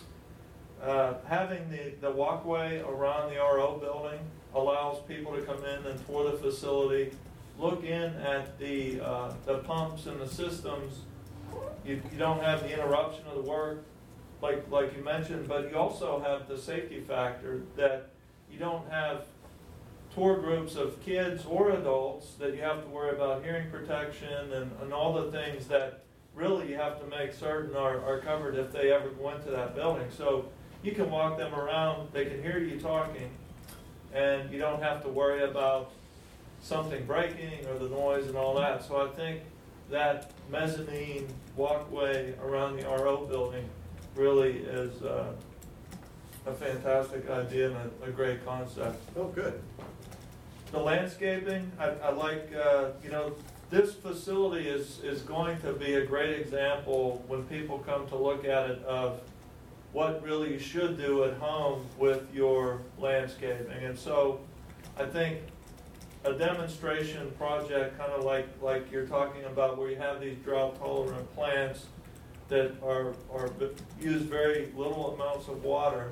Having the walkway around the RO building allows people to come in and tour the facility, look in at the pumps and the systems. You don't have the interruption of the work, like you mentioned, but you also have the safety factor that you don't have tour groups of kids or adults that you have to worry about hearing protection and all the things that really you have to make certain are covered if they ever go into that building. So you can walk them around, they can hear you talking, and you don't have to worry about something breaking or the noise and all that. So I think that mezzanine walkway around the RO building really is a fantastic idea and a great concept. Oh, good. The landscaping, I like, this facility is going to be a great example when people come to look at it of what really you should do at home with your landscaping. And so I think a demonstration project, kind of like you're talking about, where you have these drought-tolerant plants that are use very little amounts of water,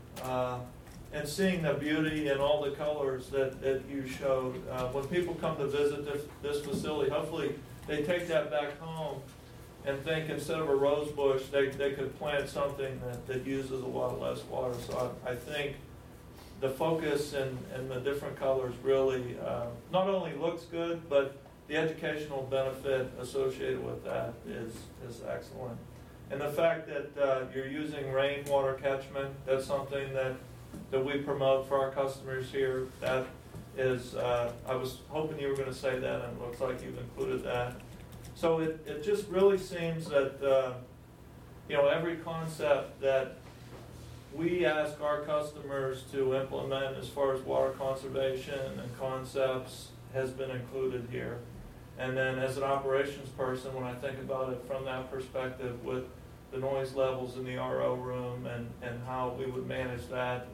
and seeing the beauty and all the colors that you showed. When people come to visit this facility, hopefully they take that back home and think instead of a rose bush, they could plant something that uses a lot less water. So I think the focus and the different colors really not only looks good, but the educational benefit associated with that is excellent. And the fact that you're using rainwater catchment, that's something that we promote for our customers here. That is, I was hoping you were going to say that, and it looks like you've included that. So it just really seems that, every concept that we ask our customers to implement as far as water conservation and concepts has been included here. And then as an operations person, when I think about it from that perspective with the noise levels in the RO room and how we would manage that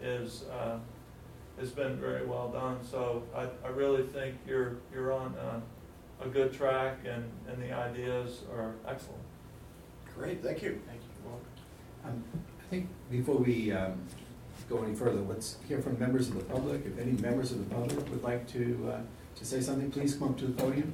has been very well done. So I really think you're on a good track, and the ideas are excellent. Great, thank you. Thank you. I think before we go any further, let's hear from members of the public. If any members of the public would like to say something, please come up to the podium.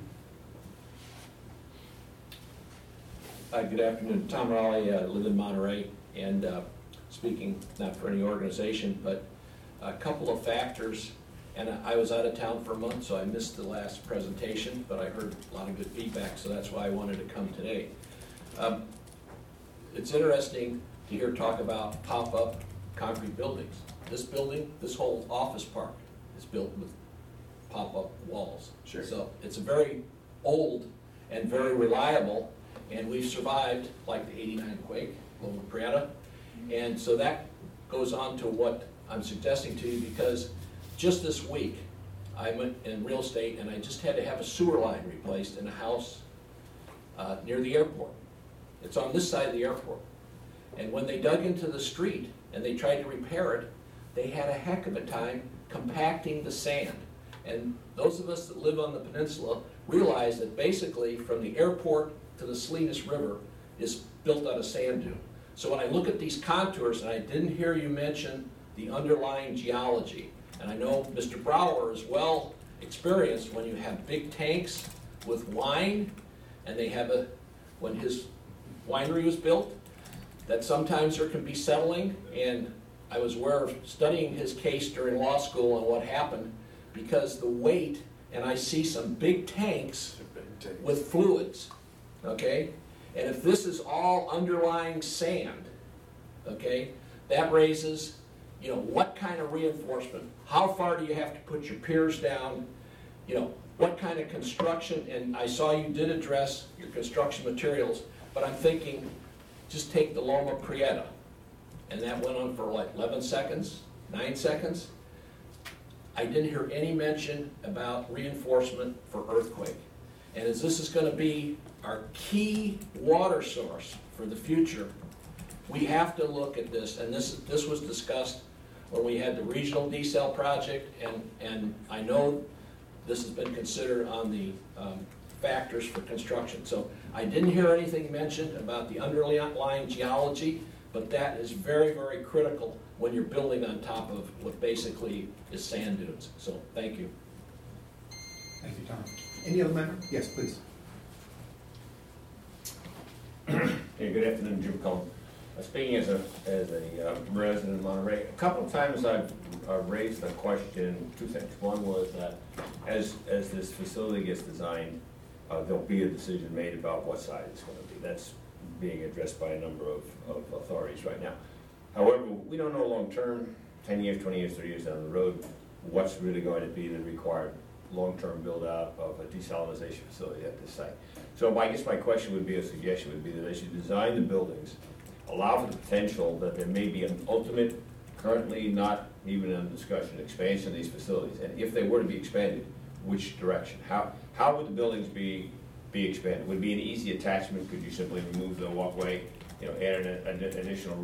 Good afternoon. Tom Raleigh, live in Monterey, and speaking not for any organization, but a couple of factors. And I was out of town for a month, so I missed the last presentation, but I heard a lot of good feedback, so that's why I wanted to come today. It's interesting to hear talk about pop-up concrete buildings. This building, this whole office park is built with pop-up walls. Sure. So it's a very old and very reliable, and we've survived like the '89 quake, Loma Prieta. And so that goes on to what I'm suggesting to you, because just this week, I went in real estate and I just had to have a sewer line replaced in a house near the airport. It's on this side of the airport. And when they dug into the street and they tried to repair it, they had a heck of a time compacting the sand. And those of us that live on the peninsula realize that basically from the airport to the Salinas River is built on a sand dune. So when I look at these contours, and I didn't hear you mention the underlying geology, and I know Mr. Brower is well experienced when you have big tanks with wine, and they have when his winery was built, that sometimes there can be settling, and I was aware of studying his case during law school and what happened, because the weight, and I see some big tanks with fluids, okay? And if this is all underlying sand, okay, that raises, you know, what kind of reinforcement? How far do you have to put your piers down? You know, what kind of construction? And I saw you did address your construction materials, but I'm thinking, just take the Loma Prieta, and that went on for like 11 seconds, 9 seconds. I didn't hear any mention about reinforcement for earthquake. And as this is going to be our key water source for the future, we have to look at this, and this was discussed when we had the regional desal project, and I know this has been considered on the factors for construction. So I didn't hear anything mentioned about the underlying geology, but that is very, very critical when you're building on top of what basically is sand dunes. So thank you. Thank you, Tom. Any other member? Yes, please. Hey, good afternoon, Jim Cohen. Speaking as a resident of Monterey, a couple of times I've raised the question, two things. One was that as this facility gets designed, there'll be a decision made about what size it's going to be. That's being addressed by a number of authorities right now. However, we don't know long-term, 10 years, 20 years, 30 years down the road, what's really going to be the required long-term build-out of a desalinization facility at this site. So I guess my question would be, a suggestion would be that as you design the buildings, allow for the potential that there may be an ultimate, currently not even in discussion, expansion of these facilities. And if they were to be expanded, which direction? How would the buildings be expanded? Would it be an easy attachment? Could you simply remove the walkway, you know, add an additional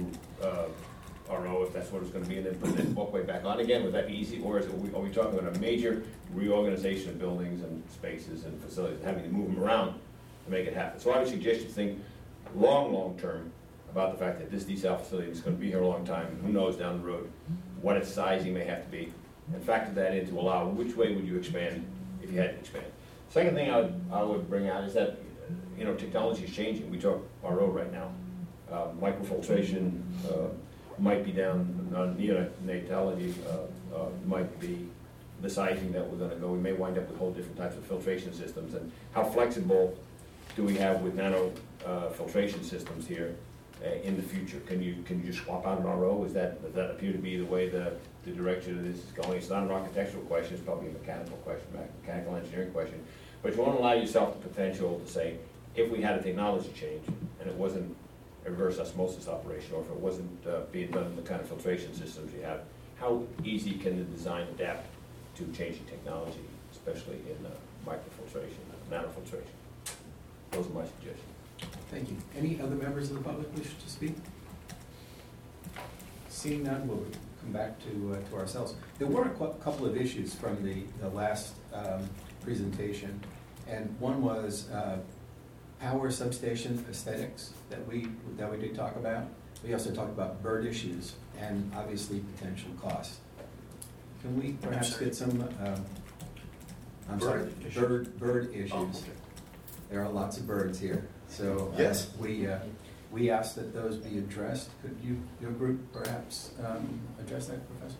RO if that's what it's going to be, and then put the walkway back on again? Would that be easy, or are we talking about a major reorganization of buildings and spaces and facilities, and having to move them around to make it happen? So I would suggest you think long term about the fact that this desal facility is going to be here a long time. Who knows down the road what its sizing may have to be, and factor that in to allow which way would you expand if you had to expand. Second thing I would bring out is that, you know, technology is changing. We talk RO right now. Microfiltration might be down on neonatality, might be the sizing that we're going to go. We may wind up with whole different types of filtration systems. And how flexible do we have with nano filtration systems here in the future? Can you just swap out an RO? Does that appear to be the way the direction of this is going? It's not an architectural question. It's probably a mechanical question, mechanical engineering question. But you want to allow yourself the potential to say, if we had a technology change and it wasn't a reverse osmosis operation, or if it wasn't being done in the kind of filtration systems you have, how easy can the design adapt to changing technology, especially in microfiltration, nanofiltration? Those are my suggestions. Thank you. Any other members of the public wish to speak? Seeing none, we'll come back to ourselves. There were a couple of issues from the last presentation, and one was power substation aesthetics that we did talk about. We also talked about bird issues and obviously potential costs. Can we perhaps get some bird issues? Oh, okay. There are lots of birds here, so yes, we asked that those be addressed. Could your group perhaps address that, Professor?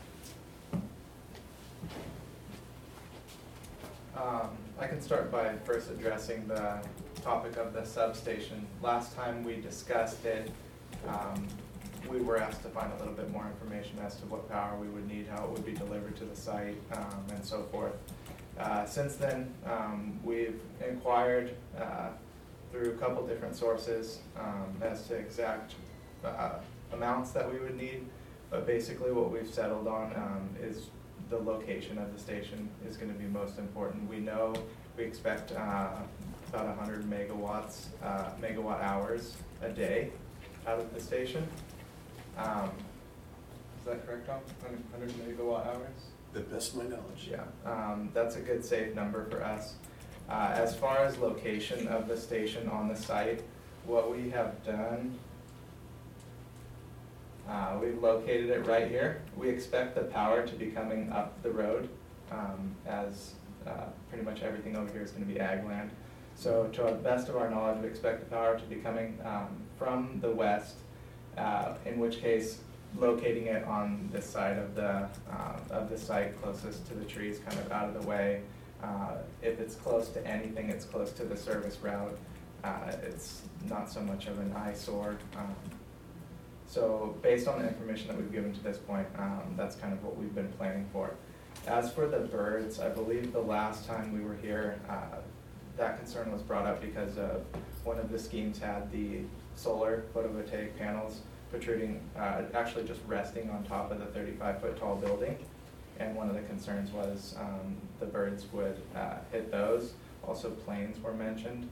I can start by first addressing the topic of the substation. Last time we discussed it, we were asked to find a little bit more information as to what power we would need, how it would be delivered to the site, and so forth. Since then, we've inquired through a couple different sources as to exact amounts that we would need, but basically what we've settled on is the location of the station is going to be most important. We know we expect about 100 megawatt hours a day out of the station. Is that correct, Tom? 100 megawatt hours? The best of my knowledge. Yeah, that's a good safe number for us. As far as location of the station on the site, what we have done, we've located it right here. We expect the power to be coming up the road, as pretty much everything over here is going to be ag land. So to the best of our knowledge, we expect the power to be coming from the west, in which case locating it on this side of the site closest to the trees, kind of out of the way. If it's close to anything, it's close to the service route. It's not so much of an eyesore. So based on the information that we've given to this point, that's kind of what we've been planning for. As for the birds, I believe the last time we were here, that concern was brought up because of one of the schemes had the solar photovoltaic panels protruding, actually just resting on top of the 35-foot tall building. And one of the concerns was the birds would hit those. Also planes were mentioned.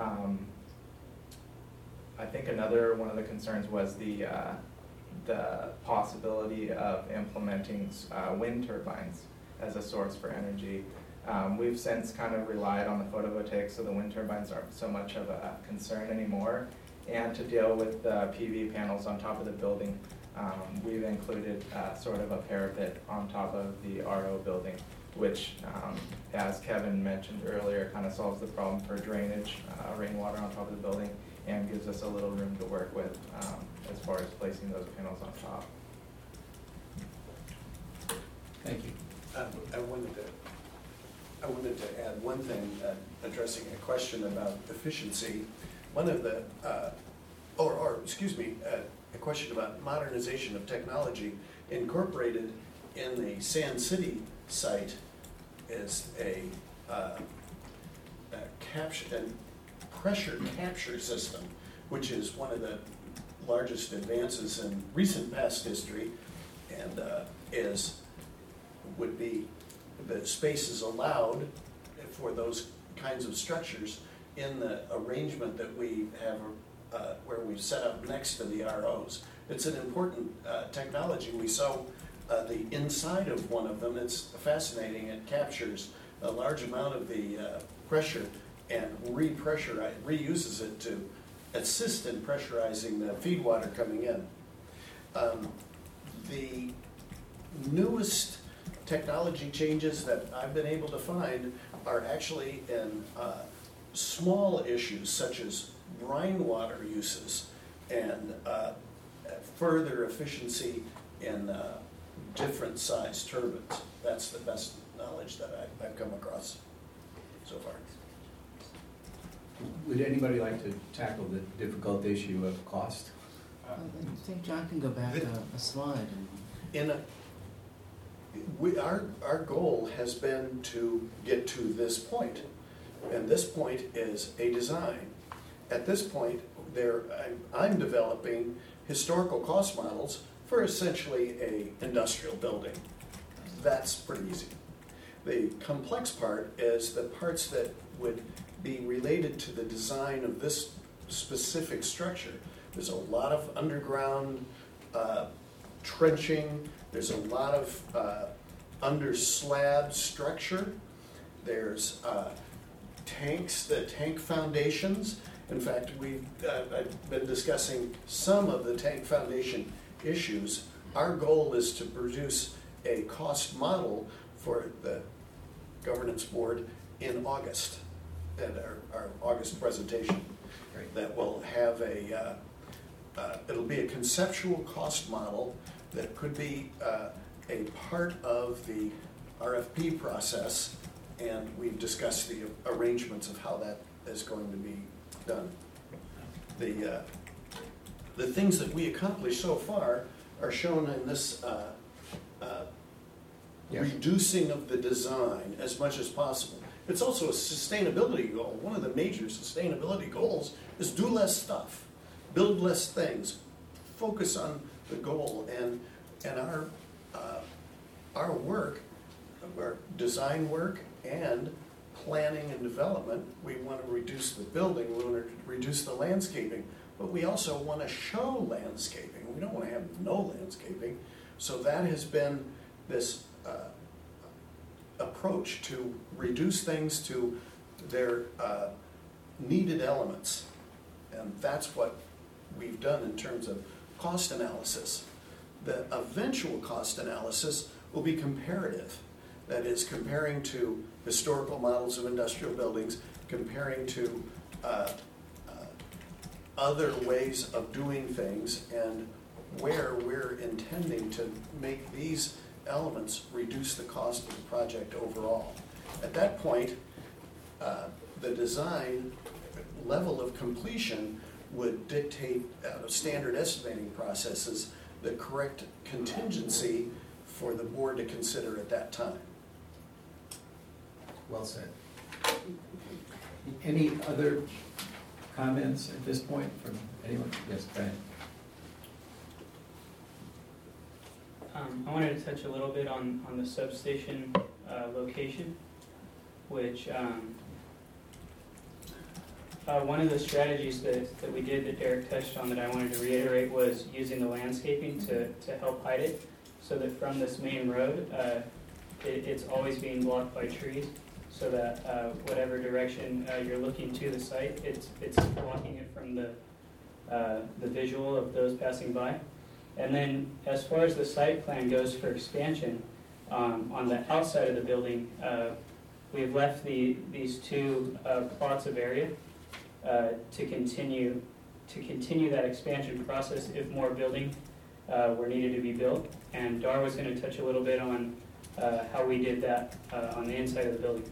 I think another one of the concerns was the possibility of implementing wind turbines as a source for energy. We've since kind of relied on the photovoltaic, so the wind turbines aren't so much of a concern anymore. And to deal with the PV panels on top of the building, we've included sort of a parapet on top of the RO building, which, as Kevin mentioned earlier, kind of solves the problem for drainage, rainwater on top of the building, and gives us a little room to work with as far as placing those panels on top. Thank you. I wanted to add one thing, addressing a question about efficiency. One of the, a question about modernization of technology incorporated in the Sand City site is a pressure capture system, which is one of the largest advances in recent past history, and would be the space is allowed for those kinds of structures in the arrangement that we have where we've set up next to the ROs. It's an important technology. We saw the inside of one of them. It's fascinating. It captures a large amount of the pressure and reuses it to assist in pressurizing the feed water coming in. The newest technology changes that I've been able to find are actually in small issues such as brine water uses and further efficiency in different size turbines. That's the best knowledge that I've come across so far. Would anybody like to tackle the difficult issue of cost? I think John can go back a slide. Our goal has been to get to this point, and this point is a design. At this point, I'm developing historical cost models for essentially an industrial building. That's pretty easy. The complex part is the parts that would be related to the design of this specific structure. There's a lot of underground trenching. There's a lot of under slab structure. There's tanks, the tank foundations. In fact, I've been discussing some of the tank foundation issues. Our goal is to produce a cost model for the governance board in August, at our August presentation. Right. That will have it'll be a conceptual cost model that could be a part of the RFP process, and we've discussed the arrangements of how that is going to be done. The things that we accomplished so far are shown in this reducing of the design as much as possible. It's also a sustainability goal. One of the major sustainability goals is do less stuff, build less things, focus on the goal, and our work, our design work and planning and development, we want to reduce the building, we want to reduce the landscaping, but we also want to show landscaping. We don't want to have no landscaping. So that has been this approach to reduce things to their needed elements. And that's what we've done in terms of cost analysis. The eventual cost analysis will be comparative. That is, comparing to historical models of industrial buildings, comparing to other ways of doing things, and where we're intending to make these elements reduce the cost of the project overall. At that point, the design level of completion would dictate out of standard estimating processes the correct contingency for the board to consider at that time. Well said. Any other comments at this point from anyone? Yes, Brian. I wanted to touch a little bit on the substation location, which one of the strategies that we did that Derek touched on that I wanted to reiterate was using the landscaping to help hide it, so that from this main road, it's always being blocked by trees, so that whatever direction you're looking to the site, it's blocking it from the visual of those passing by. And then as far as the site plan goes for expansion, on the outside of the building, we've left these two plots of area to continue that expansion process if more building were needed to be built. And Dar was going to touch a little bit on how we did that on the inside of the building.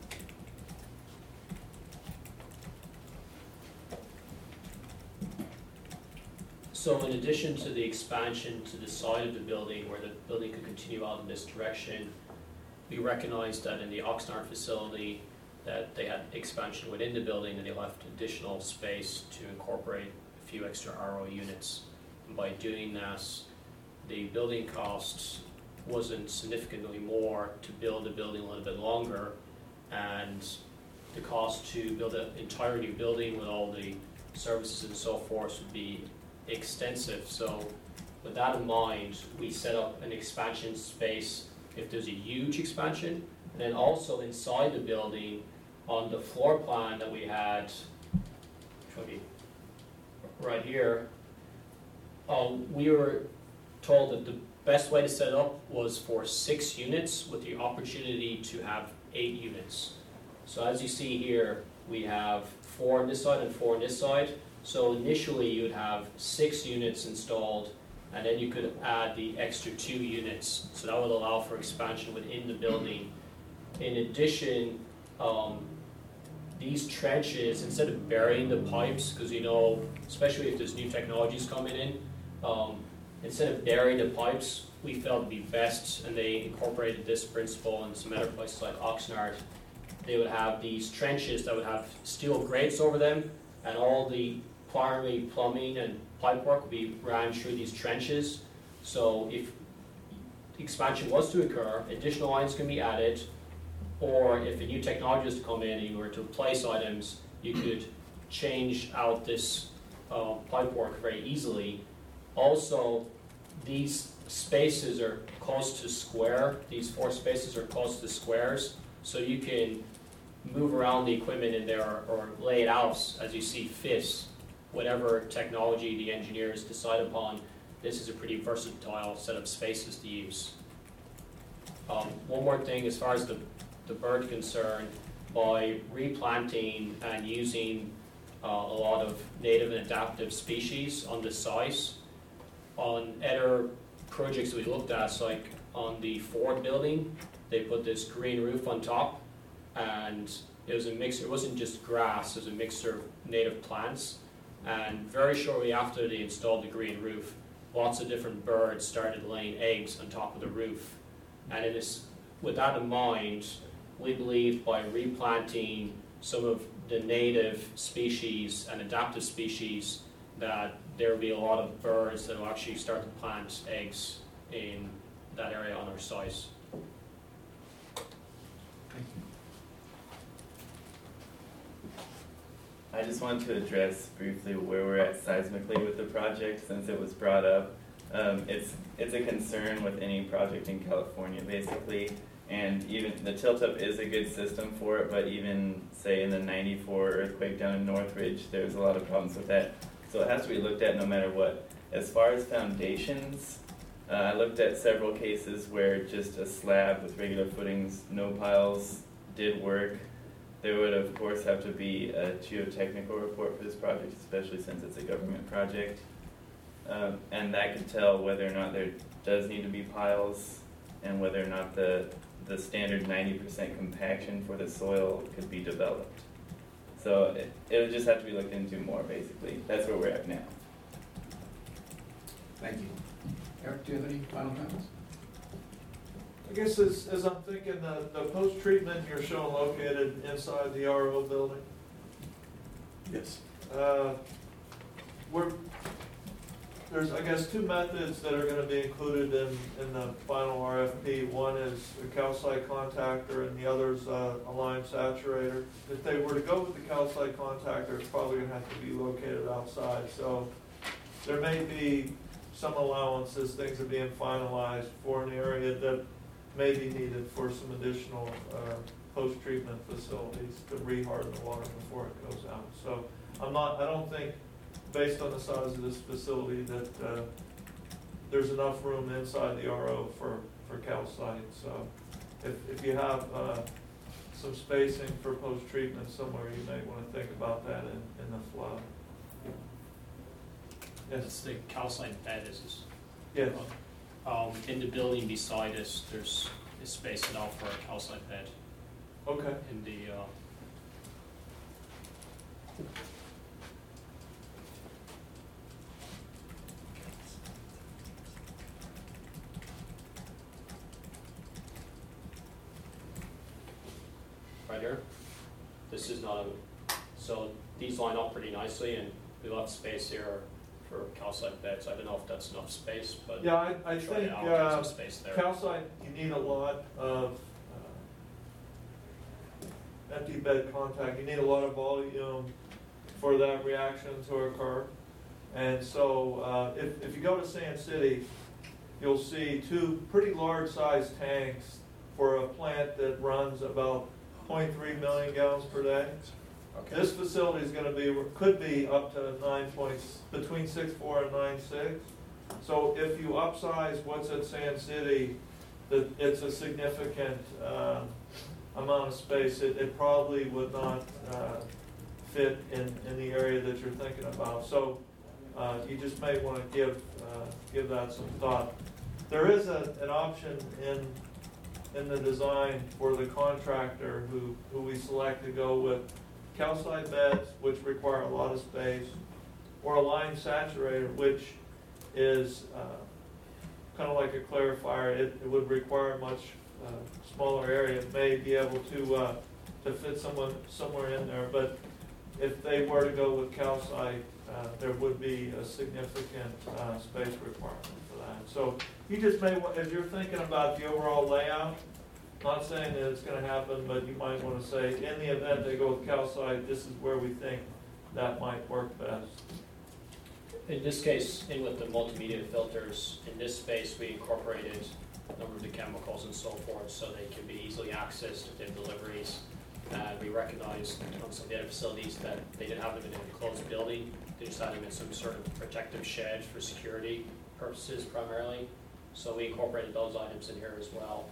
So in addition to the expansion to the side of the building where the building could continue out in this direction, we recognized that in the Oxnard facility that they had expansion within the building and they left additional space to incorporate a few extra RO units. And by doing that, the building cost wasn't significantly more to build the building a little bit longer, and the cost to build an entire new building with all the services and so forth would be extensive. So with that in mind, we set up an expansion space if there's a huge expansion, and then also inside the building on the floor plan that we had, which will be right here, we were told that the best way to set it up was for 6 units with the opportunity to have 8 units. So as you see here, we have 4 on this side and 4 on this side. So initially you would have 6 units installed, and then you could add the extra 2 units. So that would allow for expansion within the building. In addition, these trenches, instead of burying the pipes, because especially if there's new technologies coming in, instead of burying the pipes, we felt it'd be best, and they incorporated this principle in some other places like Oxnard. They would have these trenches that would have steel grates over them, and all the primary plumbing and pipe work would be ran through these trenches. So if expansion was to occur, additional lines can be added, or if a new technology was to come in and you were to replace items, you could change out this pipe work very easily. Also, these spaces are close to square. These 4 spaces are close to squares, so you can move around the equipment in there or lay it out as you see fit. Whatever technology the engineers decide upon, this is a pretty versatile set of spaces to use. One more thing as far as the bird concern, by replanting and using a lot of native and adaptive species on the site, on other projects we looked at, so like on the Ford building, they put this green roof on top, and it was a mixture. It wasn't just grass, it was a mixture of native plants. And very shortly after they installed the green roof, lots of different birds started laying eggs on top of the roof. And with that in mind, we believe by replanting some of the native species and adaptive species that there will be a lot of birds that will actually start to plant eggs in that area on our site. I just wanted to address briefly where we're at seismically with the project, since it was brought up. It's a concern with any project in California, basically, and even the tilt-up is a good system for it, but even, say, in the '94 earthquake down in Northridge, there's a lot of problems with that. So it has to be looked at no matter what. As far as foundations, I looked at several cases where just a slab with regular footings, no piles, did work. There would, of course, have to be a geotechnical report for this project, especially since it's a government project. And that could tell whether or not there does need to be piles and whether or not the standard 90% compaction for the soil could be developed. So it'll just have to be looked into more, basically. That's where we're at now. Thank you. Eric, do you have any final comments? I guess as I'm thinking, the post-treatment you're showing located inside the RO building, Yes. there's, I guess, two methods that are gonna be included in the final RFP. One is a calcite contactor and the other is a lime saturator. If they were to go with the calcite contactor, it's probably gonna have to be located outside. So there may be some allowances, things are being finalized for an area that may be needed for some additional post-treatment facilities to re-harden the water before it goes out. So I don't think, based on the size of this facility, that there's enough room inside the RO for calcite. So if you have some spacing for post-treatment somewhere, you may want to think about that in the flow. Yes. It's the calcite bed is. Yes. In the building beside us, there's space enough for a calcite bed. Okay. In the right here. This is not a, so these line up pretty nicely, and we left space here for calcite beds. I don't know if that's enough space, but yeah, I try think to allocate some space there. calcite, you need a lot of empty bed contact. You need a lot of volume for that reaction to occur. And so if you go to Sand City, you'll see two pretty large sized tanks for a plant that runs about 0.3 million gallons per day. Okay. This facility is going to be, could be up to between 6.4 and 9.6. So if you upsize what's at Sand City, it's a significant amount of space. It probably would not fit in the area that you're thinking about. So you just may want to give that some thought. There is an option in the design for the contractor who we select to go with calcite beds, which require a lot of space, or a lime saturator, which is kind of like a clarifier. It would require a much smaller area. It may be able to fit somewhere in there, but if they were to go with calcite, there would be a significant space requirement for that. So you just may want, as you're thinking about the overall layout, not saying that it's going to happen, but you might want to say, in the event they go with calcite, this is where we think that might work best. In this case, in with the multimedia filters, in this space we incorporated a number of the chemicals and so forth so they can be easily accessed if they have deliveries. We recognized on some of the other facilities that they didn't have them in an enclosed building. They just had them in some sort of protective shed for security purposes primarily. So we incorporated those items in here as well.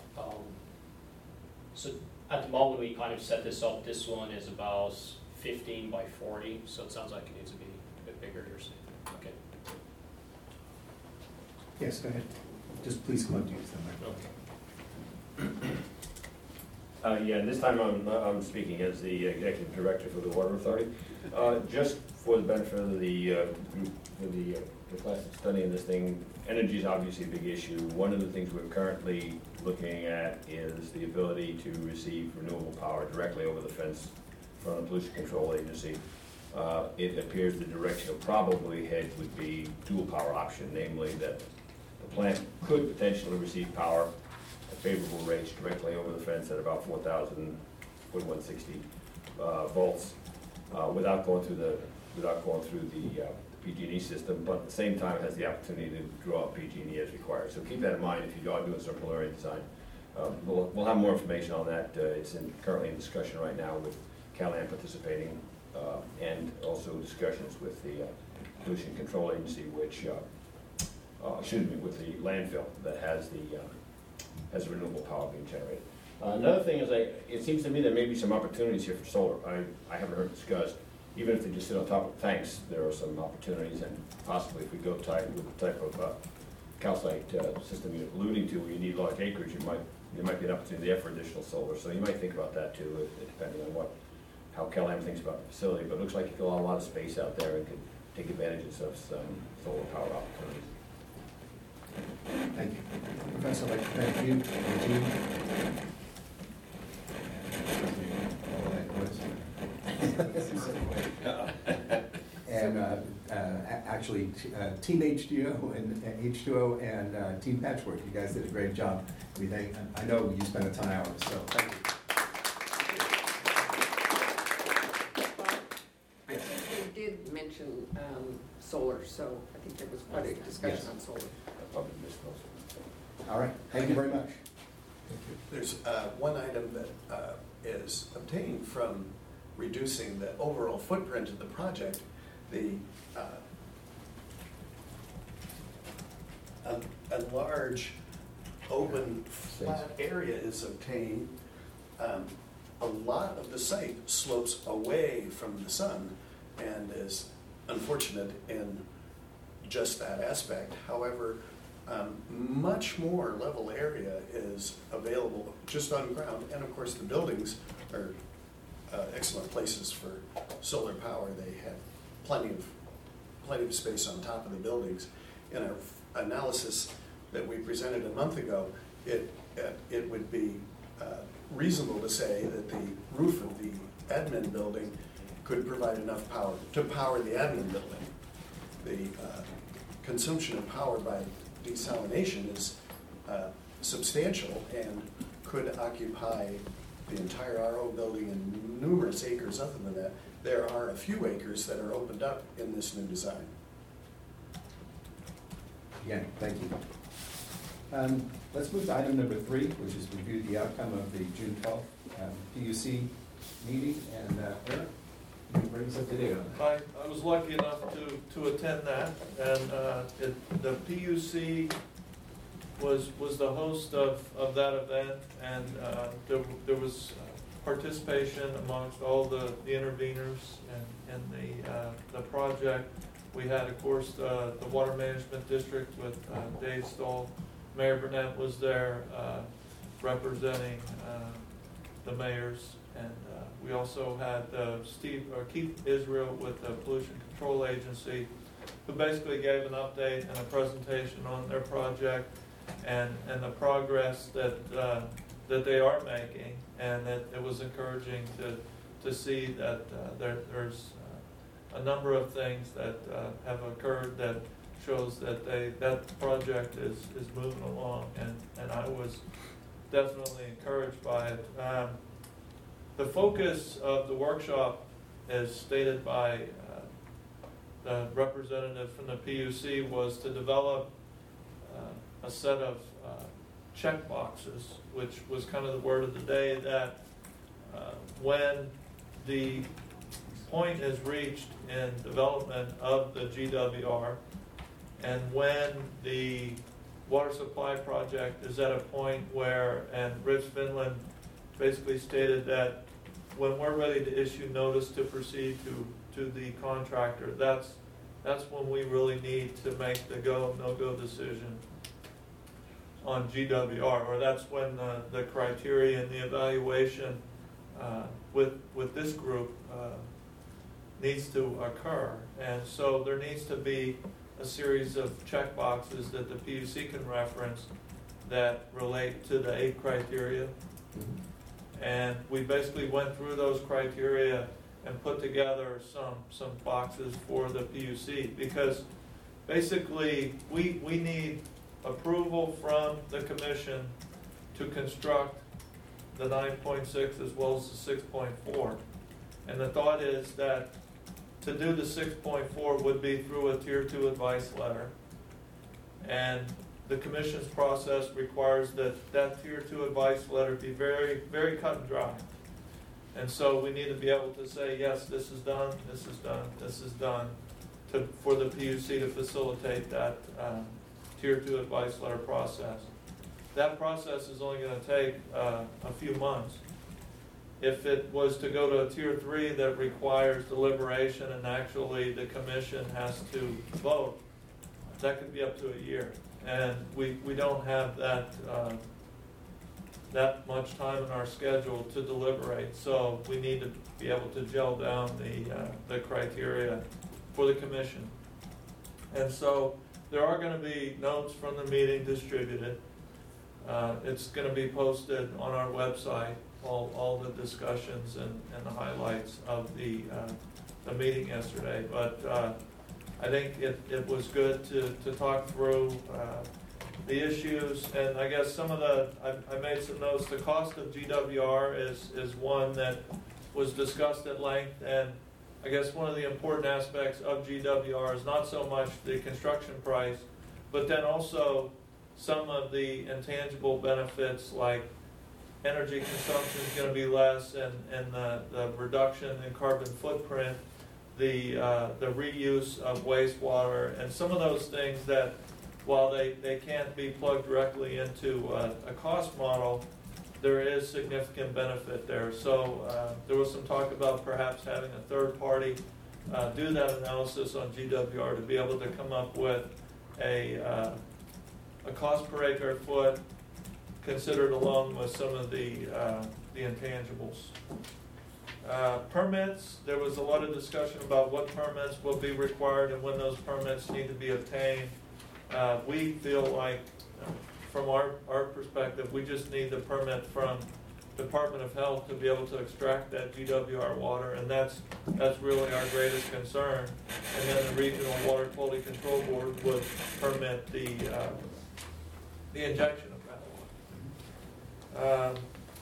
So at the moment we kind of set this up. This one is about 15 by 40, so it sounds like it needs to be a bit bigger here soon. Okay. Yes, go ahead. Just please come up to use the microphone. Yeah, this time I'm speaking as the executive director for the Water Authority. Just for the benefit of the class that's studying this thing, energy is obviously a big issue. One of the things we're currently looking at is the ability to receive renewable power directly over the fence from the Pollution Control Agency. It appears the direction of probably head would be dual power option, namely that the plant could potentially receive power at favorable rates directly over the fence at about 4,160 volts without going through the PG&E system, but at the same time has the opportunity to draw PG&E as required. So keep that in mind if you are doing some preliminary design. We'll have more information on that. It's currently in discussion right now with CalAmp participating and also discussions with the Pollution Control Agency, which, with the landfill that has renewable power being generated. Another thing is, it seems to me there may be some opportunities here for solar. I haven't heard it discussed. Even if they just sit on top of tanks, there are some opportunities, and possibly if we go with the type of calcite system you're alluding to, where you need large acreage, there might be an opportunity there for additional solar. So you might think about that too, depending on how Kelheim thinks about the facility, but it looks like you got a lot of space out there and could take advantage of some solar power opportunities. Thank you. Professor, I'd like to thank you and the team. And actually, Team H2O and Team Patchwork, you guys did a great job. I know you spent a ton of hours, so thank you. You did mention solar, so I think there was quite a discussion on solar. All right, thank you very much. There's one item that is obtained from reducing the overall footprint of the project. A large open flat area is obtained. A lot of the site slopes away from the sun and is unfortunate in just that aspect. However, much more level area is available just on ground, and of course the buildings are excellent places for solar power. They have plenty of space on top of the buildings. In our analysis that we presented a month ago, it would be reasonable to say that the roof of the admin building could provide enough power to power the admin building. The consumption of power by desalination is substantial and could occupy the entire RO building and numerous acres other than that. There are a few acres that are opened up in this new design. Again, thank you. Let's move to item number 3, which is review the outcome of the June 12th PUC meeting. And Eric, can you bring us up to date on that? I was lucky enough to attend that, and the PUC was the host of that event, and there was participation amongst all the interveners in the project. We had, of course, the Water Management District with Dave Stoll. Mayor Burnett was there representing the mayors, and we also had Keith Israel with the Pollution Control Agency, who basically gave an update and a presentation on their project and the progress that they are making, and that it was encouraging to see that there's a number of things that have occurred that shows that that project is moving along, and I was definitely encouraged by it. The focus of the workshop, as stated by the representative from the PUC, was to develop a set of check boxes, which was kind of the word of the day, that when the point is reached in development of the GWR, and when the water supply project is at a point where, and Rich Finland basically stated that when we're ready to issue notice to proceed to the contractor, that's when we really need to make the go, no-go decision on GWR, or that's when the criteria and the evaluation with this group needs to occur. And so there needs to be a series of check boxes that the PUC can reference that relate to the 8 criteria. And we basically went through those criteria and put together some boxes for the PUC, because basically we need approval from the commission to construct the 9.6 as well as the 6.4. And the thought is that to do the 6.4 would be through a Tier 2 advice letter. And the commission's process requires that Tier 2 advice letter be very, very cut and dry. And so we need to be able to say, yes, this is done, this is done, this is done, for the PUC to facilitate that Tier 2 advice letter process. That process is only going to take a few months. If it was to go to a Tier 3 that requires deliberation and actually the commission has to vote, that could be up to a year. And we don't have that that much time in our schedule to deliberate. So we need to be able to gel down the criteria for the commission. And so there are going to be notes from the meeting distributed. It's going to be posted on our website, all the discussions and the highlights of the meeting yesterday. But I think it was good to talk through the issues, and I guess some of I made some notes. The cost of GWR is one that was discussed at length, and I guess one of the important aspects of GWR is not so much the construction price, but then also some of the intangible benefits like energy consumption is going to be less, and the reduction in carbon footprint, the reuse of wastewater, and some of those things that, while they can't be plugged directly into a cost model, there is significant benefit there. So there was some talk about perhaps having a third party do that analysis on GWR to be able to come up with a cost per acre foot considered along with some of the intangibles. Permits, there was a lot of discussion about what permits will be required and when those permits need to be obtained. We feel like, from our perspective, we just need the permit from Department of Health to be able to extract that GWR water, and that's really our greatest concern. And then the Regional Water Quality Control Board would permit the injection of that water.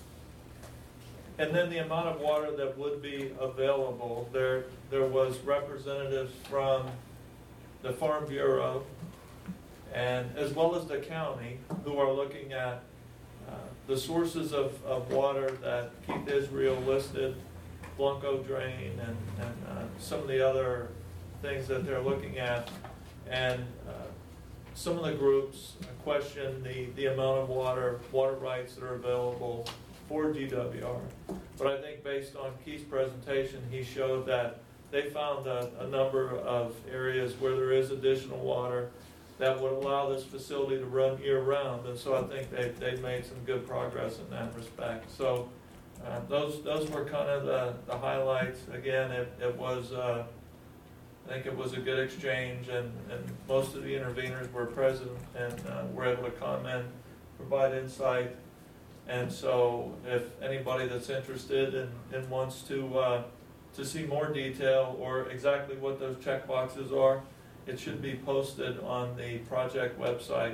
And then the amount of water that would be available, there was representatives from the Farm Bureau, and as well as the county, who are looking at the sources of water that Keith Israel listed, Blanco Drain, and some of the other things that they're looking at. And some of the groups question the amount of water rights that are available for GWR. But I think based on Keith's presentation, he showed that they found a number of areas where there is additional water that would allow this facility to run year-round, and so I think they've made some good progress in that respect. So those were kind of the highlights. Again, it was I think it was a good exchange, and most of the interveners were present and were able to comment, provide insight. And so if anybody that's interested and wants to see more detail or exactly what those check boxes are, it should be posted on the project website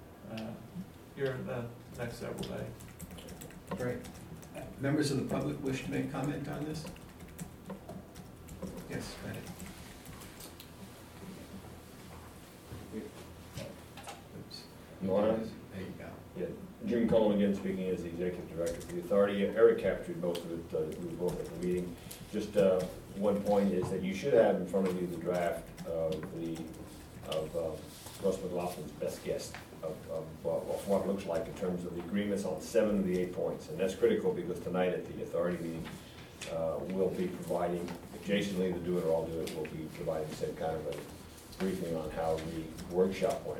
here in the next several days. Great. Members of the public wish to make comment on this? Yes, Betty. Laura? There you go. Yeah, Jim Cullen again, speaking as the executive director for the authority. Eric captured most of it, we were both at the meeting. Just one point is that you should have in front of you the draft of Russ McLaughlin's best guess of what it looks like in terms of the agreements on 7 of the 8 points. And that's critical because tonight at the authority meeting, we'll be providing, if Jason will either do it or I'll do it, we'll be providing the same kind of a briefing on how the workshop went.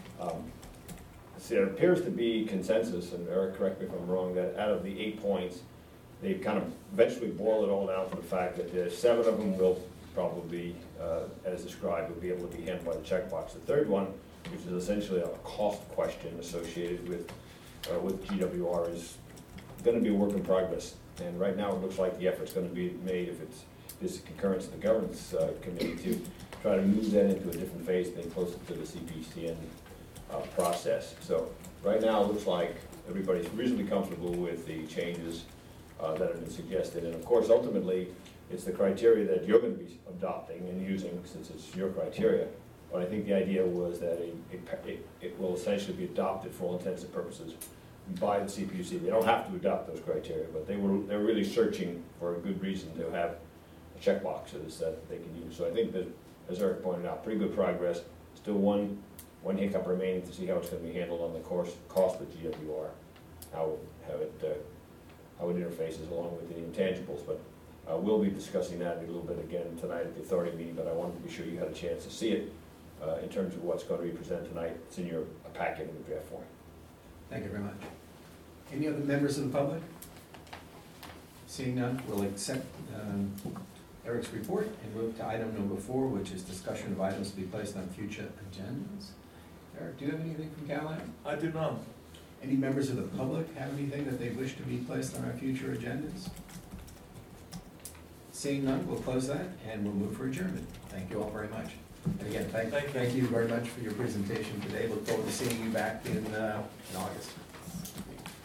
So there appears to be consensus, and Eric, correct me if I'm wrong, that out of the 8 points, they've kind of eventually boiled it all down to the fact that 7 of them will probably, as described, will be able to be handled by the checkbox. The third one, which is essentially a cost question associated with GWR, is going to be a work in progress. And right now, it looks like the effort's going to be made, if it's this concurrence of the governance committee, to try to move that into a different phase, then closer to the CPCN process. So right now, it looks like everybody's reasonably comfortable with the changes that have been suggested. And of course, ultimately, it's the criteria that you're going to be adopting and using, since it's your criteria. But I think the idea was that it will essentially be adopted for all intents and purposes by the CPUC. They don't have to adopt those criteria, but they're really searching for a good reason to have checkboxes that they can use. So I think that, as Eric pointed out, pretty good progress. Still one hiccup remaining to see how it's going to be handled on the cost with GWR, how it interfaces along with the intangibles. But we'll be discussing that a little bit again tonight at the authority meeting, but I wanted to be sure you had a chance to see it in terms of what's going to be presented tonight. It's in your packet in the draft form. Thank you very much. Any other members of the public? Seeing none, we'll accept Eric's report and move to item number 4, which is discussion of items to be placed on future agendas. Eric, do you have anything from Callahan? I do not. Any members of the public have anything that they wish to be placed on our future agendas? Seeing none, we'll close that and we'll move for adjournment. Thank you all very much. And again, thank you very much for your presentation today. Look forward to seeing you back in August.